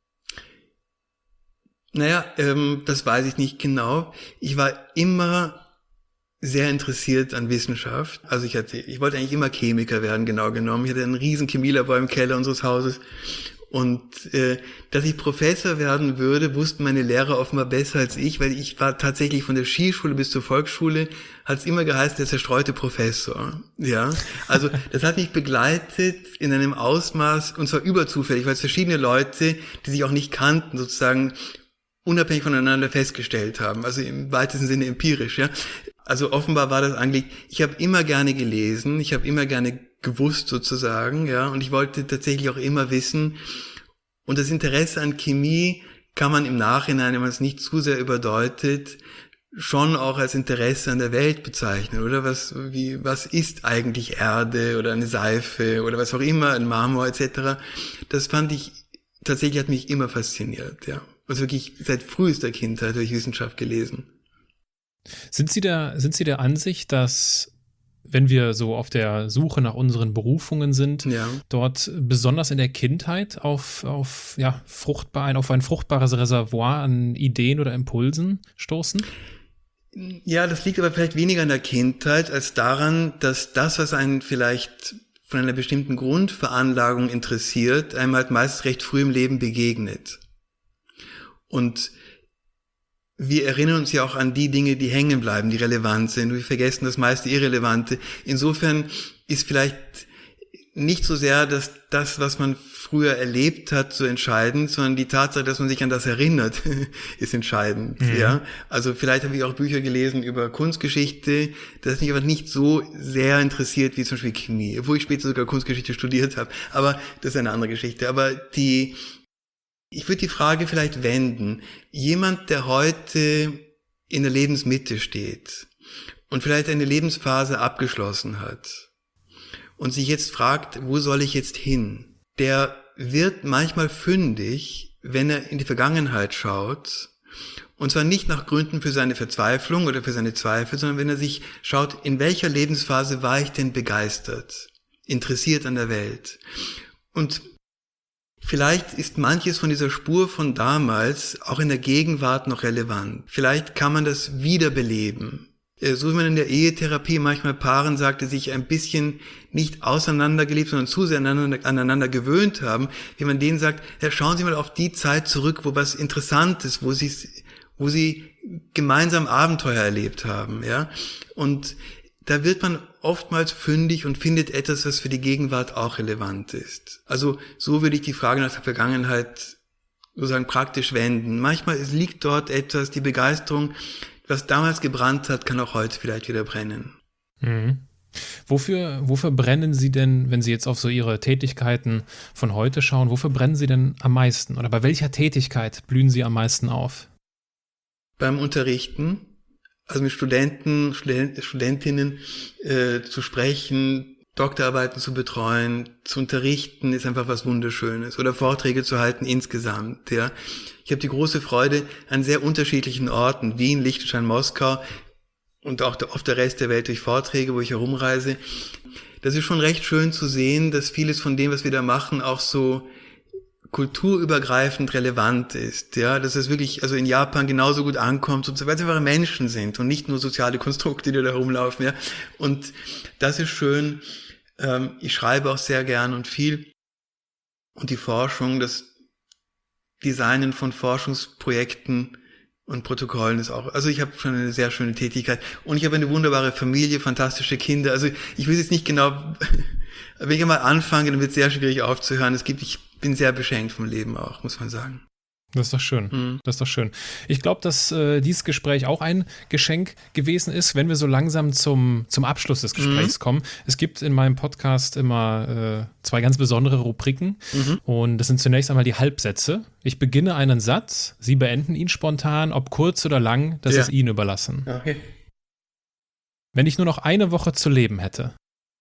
Naja, das weiß ich nicht genau. Ich war immer sehr interessiert an Wissenschaft. Also ich wollte eigentlich immer Chemiker werden, genau genommen. Ich hatte einen riesen Chemielabor im Keller unseres Hauses. Und dass ich Professor werden würde, wussten meine Lehrer offenbar besser als ich, weil ich war tatsächlich von der Skischule bis zur Volksschule, hat es immer geheißen, der zerstreute Professor. Ja, also das hat mich begleitet in einem Ausmaß, und zwar überzufällig, weil es verschiedene Leute, die sich auch nicht kannten, sozusagen unabhängig voneinander festgestellt haben, also im weitesten Sinne empirisch. Ja, also offenbar war das eigentlich, ich habe immer gerne gelesen, ich habe immer gerne gewusst sozusagen, ja, und ich wollte tatsächlich auch immer wissen. Und das Interesse an Chemie kann man im Nachhinein, wenn man es nicht zu sehr überdeutet, schon auch als Interesse an der Welt bezeichnen, oder? Was ist eigentlich Erde oder eine Seife oder was auch immer, ein Marmor etc. Das fand ich, tatsächlich hat mich immer fasziniert, ja. Also wirklich seit frühester Kindheit habe ich Wissenschaft gelesen. Sind Sie der Ansicht, dass, wenn wir so auf der Suche nach unseren Berufungen sind, dort besonders in der Kindheit auf ein fruchtbares Reservoir an Ideen oder Impulsen stoßen? Ja, das liegt aber vielleicht weniger an der Kindheit als daran, dass das, was einen vielleicht von einer bestimmten Grundveranlagung interessiert, einem halt meist recht früh im Leben begegnet. Und wir erinnern uns ja auch an die Dinge, die hängen bleiben, die relevant sind. Wir vergessen das meiste Irrelevante. Insofern ist vielleicht nicht so sehr das, was man früher erlebt hat, so entscheidend, sondern die Tatsache, dass man sich an das erinnert, ist entscheidend. Mhm. Ja, also vielleicht habe ich auch Bücher gelesen über Kunstgeschichte, das mich aber nicht so sehr interessiert wie zum Beispiel Chemie, obwohl ich später sogar Kunstgeschichte studiert habe. Aber das ist eine andere Geschichte. Aber ich würde die Frage vielleicht wenden. Jemand, der heute in der Lebensmitte steht und vielleicht eine Lebensphase abgeschlossen hat und sich jetzt fragt, wo soll ich jetzt hin? Der wird manchmal fündig, wenn er in die Vergangenheit schaut, und zwar nicht nach Gründen für seine Verzweiflung oder für seine Zweifel, sondern wenn er sich schaut, in welcher Lebensphase war ich denn begeistert, interessiert an der Welt. Und vielleicht ist manches von dieser Spur von damals auch in der Gegenwart noch relevant. Vielleicht kann man das wiederbeleben. So wie man in der Ehetherapie manchmal Paaren sagt, die sich ein bisschen nicht auseinandergelebt, sondern zu sehr aneinander gewöhnt haben, wie man denen sagt, ja, schauen Sie mal auf die Zeit zurück, wo was Interessantes, wo Sie gemeinsam Abenteuer erlebt haben, ja. Und da wird man oftmals fündig und findet etwas, was für die Gegenwart auch relevant ist. Also so würde ich die Frage nach der Vergangenheit sozusagen praktisch wenden. Manchmal liegt dort etwas, die Begeisterung, was damals gebrannt hat, kann auch heute vielleicht wieder brennen. Mhm. Wofür brennen Sie denn, wenn Sie jetzt auf so Ihre Tätigkeiten von heute schauen, wofür brennen Sie denn am meisten? Oder bei welcher Tätigkeit blühen Sie am meisten auf? Beim Unterrichten, also mit Studentinnen zu sprechen, Doktorarbeiten zu betreuen, zu unterrichten, ist einfach was Wunderschönes. Oder Vorträge zu halten insgesamt, ja. Ich habe die große Freude, an sehr unterschiedlichen Orten, Wien, Liechtenstein, Moskau und auch auf der Rest der Welt durch Vorträge, wo ich herumreise. Das ist schon recht schön zu sehen, dass vieles von dem, was wir da machen, auch so kulturübergreifend relevant ist, ja, dass es wirklich, also in Japan genauso gut ankommt, und so, weil es einfach Menschen sind und nicht nur soziale Konstrukte, die da herumlaufen, ja. Und das ist schön. Ich schreibe auch sehr gern und viel. Und die Forschung, das Designen von Forschungsprojekten und Protokollen ist auch, also ich habe schon eine sehr schöne Tätigkeit und ich habe eine wunderbare Familie, fantastische Kinder. Also ich weiß jetzt nicht genau, wenn ich einmal anfange, dann wird es sehr schwierig aufzuhören. Ich bin sehr beschenkt vom Leben auch, muss man sagen. Das ist doch schön. Mhm. Das ist doch schön. Ich glaube, dass dieses Gespräch auch ein Geschenk gewesen ist, wenn wir so langsam zum Abschluss des Gesprächs kommen. Es gibt in meinem Podcast immer zwei ganz besondere Rubriken. Und das sind zunächst einmal die Halbsätze. Ich beginne einen Satz, Sie beenden ihn spontan, ob kurz oder lang, das ist Ihnen überlassen. Okay. Wenn ich nur noch eine Woche zu leben hätte,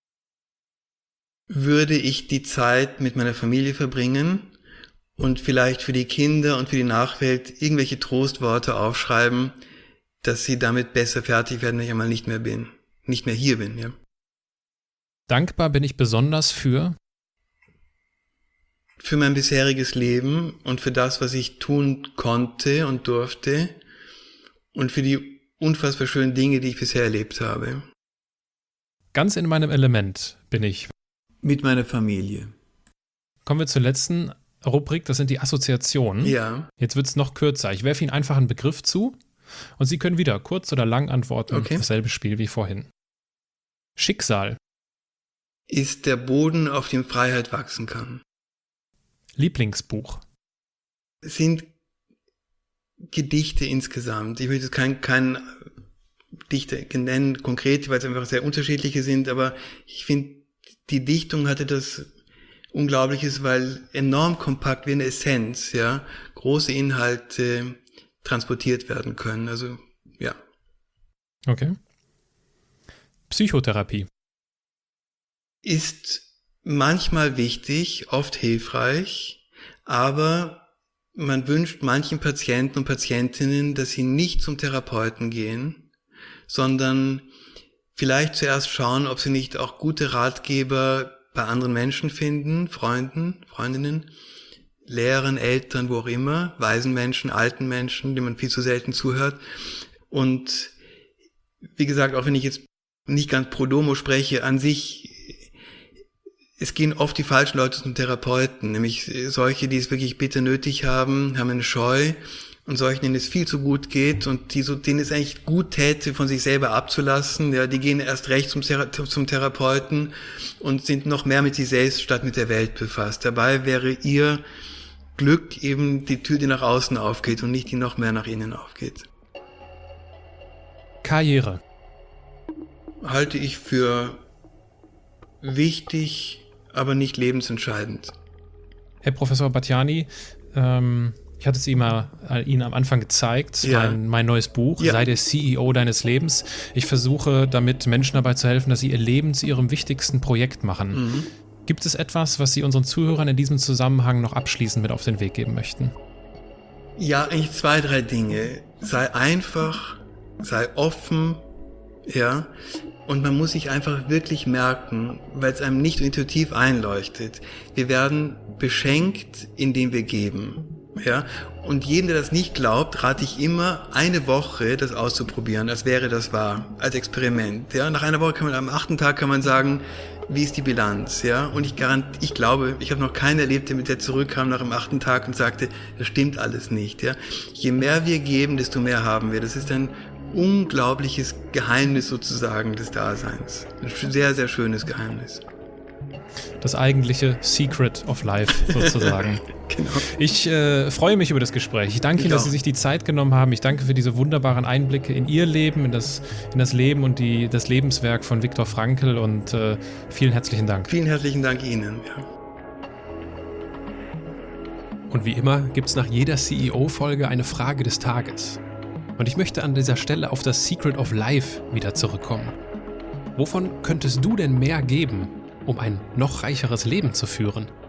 würde ich die Zeit mit meiner Familie verbringen und vielleicht für die Kinder und für die Nachwelt irgendwelche Trostworte aufschreiben, dass sie damit besser fertig werden, wenn ich einmal nicht mehr hier bin, ja. Dankbar bin ich besonders für mein bisheriges Leben und für das, was ich tun konnte und durfte und für die unfassbar schönen Dinge, die ich bisher erlebt habe. Ganz in meinem Element bin ich mit meiner Familie. Kommen wir zur letzten Rubrik, das sind die Assoziationen. Ja. Jetzt wird es noch kürzer. Ich werfe Ihnen einfach einen Begriff zu und Sie können wieder kurz oder lang antworten. Okay. Dasselbe Spiel wie vorhin. Schicksal. Ist der Boden, auf dem Freiheit wachsen kann. Lieblingsbuch. Sind Gedichte insgesamt. Ich möchte jetzt kein Dichter nennen, konkret, weil es einfach sehr unterschiedliche sind, aber ich finde, die Dichtung hatte das Unglaubliches, weil enorm kompakt wie eine Essenz, ja, große Inhalte transportiert werden können. Also, ja. Okay. Psychotherapie. Ist manchmal wichtig, oft hilfreich, aber man wünscht manchen Patienten und Patientinnen, dass sie nicht zum Therapeuten gehen, sondern vielleicht zuerst schauen, ob sie nicht auch gute Ratgeber bei anderen Menschen finden, Freunden, Freundinnen, Lehrern, Eltern, wo auch immer, weisen Menschen, alten Menschen, denen man viel zu selten zuhört. Und wie gesagt, auch wenn ich jetzt nicht ganz pro domo spreche, an sich, es gehen oft die falschen Leute zum Therapeuten, nämlich solche, die es wirklich bitter nötig haben eine Scheu, und solchen, denen es viel zu gut geht und denen es eigentlich gut täte, von sich selber abzulassen, ja, die gehen erst recht zum Therapeuten und sind noch mehr mit sich selbst statt mit der Welt befasst. Dabei wäre ihr Glück eben die Tür, die nach außen aufgeht und nicht die noch mehr nach innen aufgeht. Karriere. Halte ich für wichtig, aber nicht lebensentscheidend. Herr Professor Bhattiani, ich hatte es Ihnen am Anfang gezeigt, Ja. mein neues Buch, Ja. Sei der CEO deines Lebens. Ich versuche damit Menschen dabei zu helfen, dass sie ihr Leben zu ihrem wichtigsten Projekt machen. Gibt es etwas, was Sie unseren Zuhörern in diesem Zusammenhang noch abschließend mit auf den Weg geben möchten? Ja, eigentlich 2, 3 Dinge. Sei einfach, sei offen, ja, und man muss sich einfach wirklich merken, weil es einem nicht intuitiv einleuchtet. Wir werden beschenkt, indem wir geben. Ja, und jedem, der das nicht glaubt, rate ich immer, eine Woche das auszuprobieren, als wäre das wahr, als Experiment. Ja, nach einer Woche kann man, am 8. Tag kann man sagen, wie ist die Bilanz, ja? Und ich glaube, ich habe noch keinen erlebt, der zurückkam nach dem 8. Tag und sagte, das stimmt alles nicht, ja? Je mehr wir geben, desto mehr haben wir. Das ist ein unglaubliches Geheimnis sozusagen des Daseins. Ein sehr, sehr schönes Geheimnis. Das eigentliche Secret of Life sozusagen. Genau. Ich freue mich über das Gespräch. Ich danke Ihnen, dass Sie sich die Zeit genommen haben. Ich danke für diese wunderbaren Einblicke in Ihr Leben, in das Leben und das Lebenswerk von Viktor Frankl und vielen herzlichen Dank. Vielen herzlichen Dank Ihnen. Ja. Und wie immer gibt es nach jeder CEO-Folge eine Frage des Tages. Und ich möchte an dieser Stelle auf das Secret of Life wieder zurückkommen. Wovon könntest du denn mehr geben, um ein noch reicheres Leben zu führen?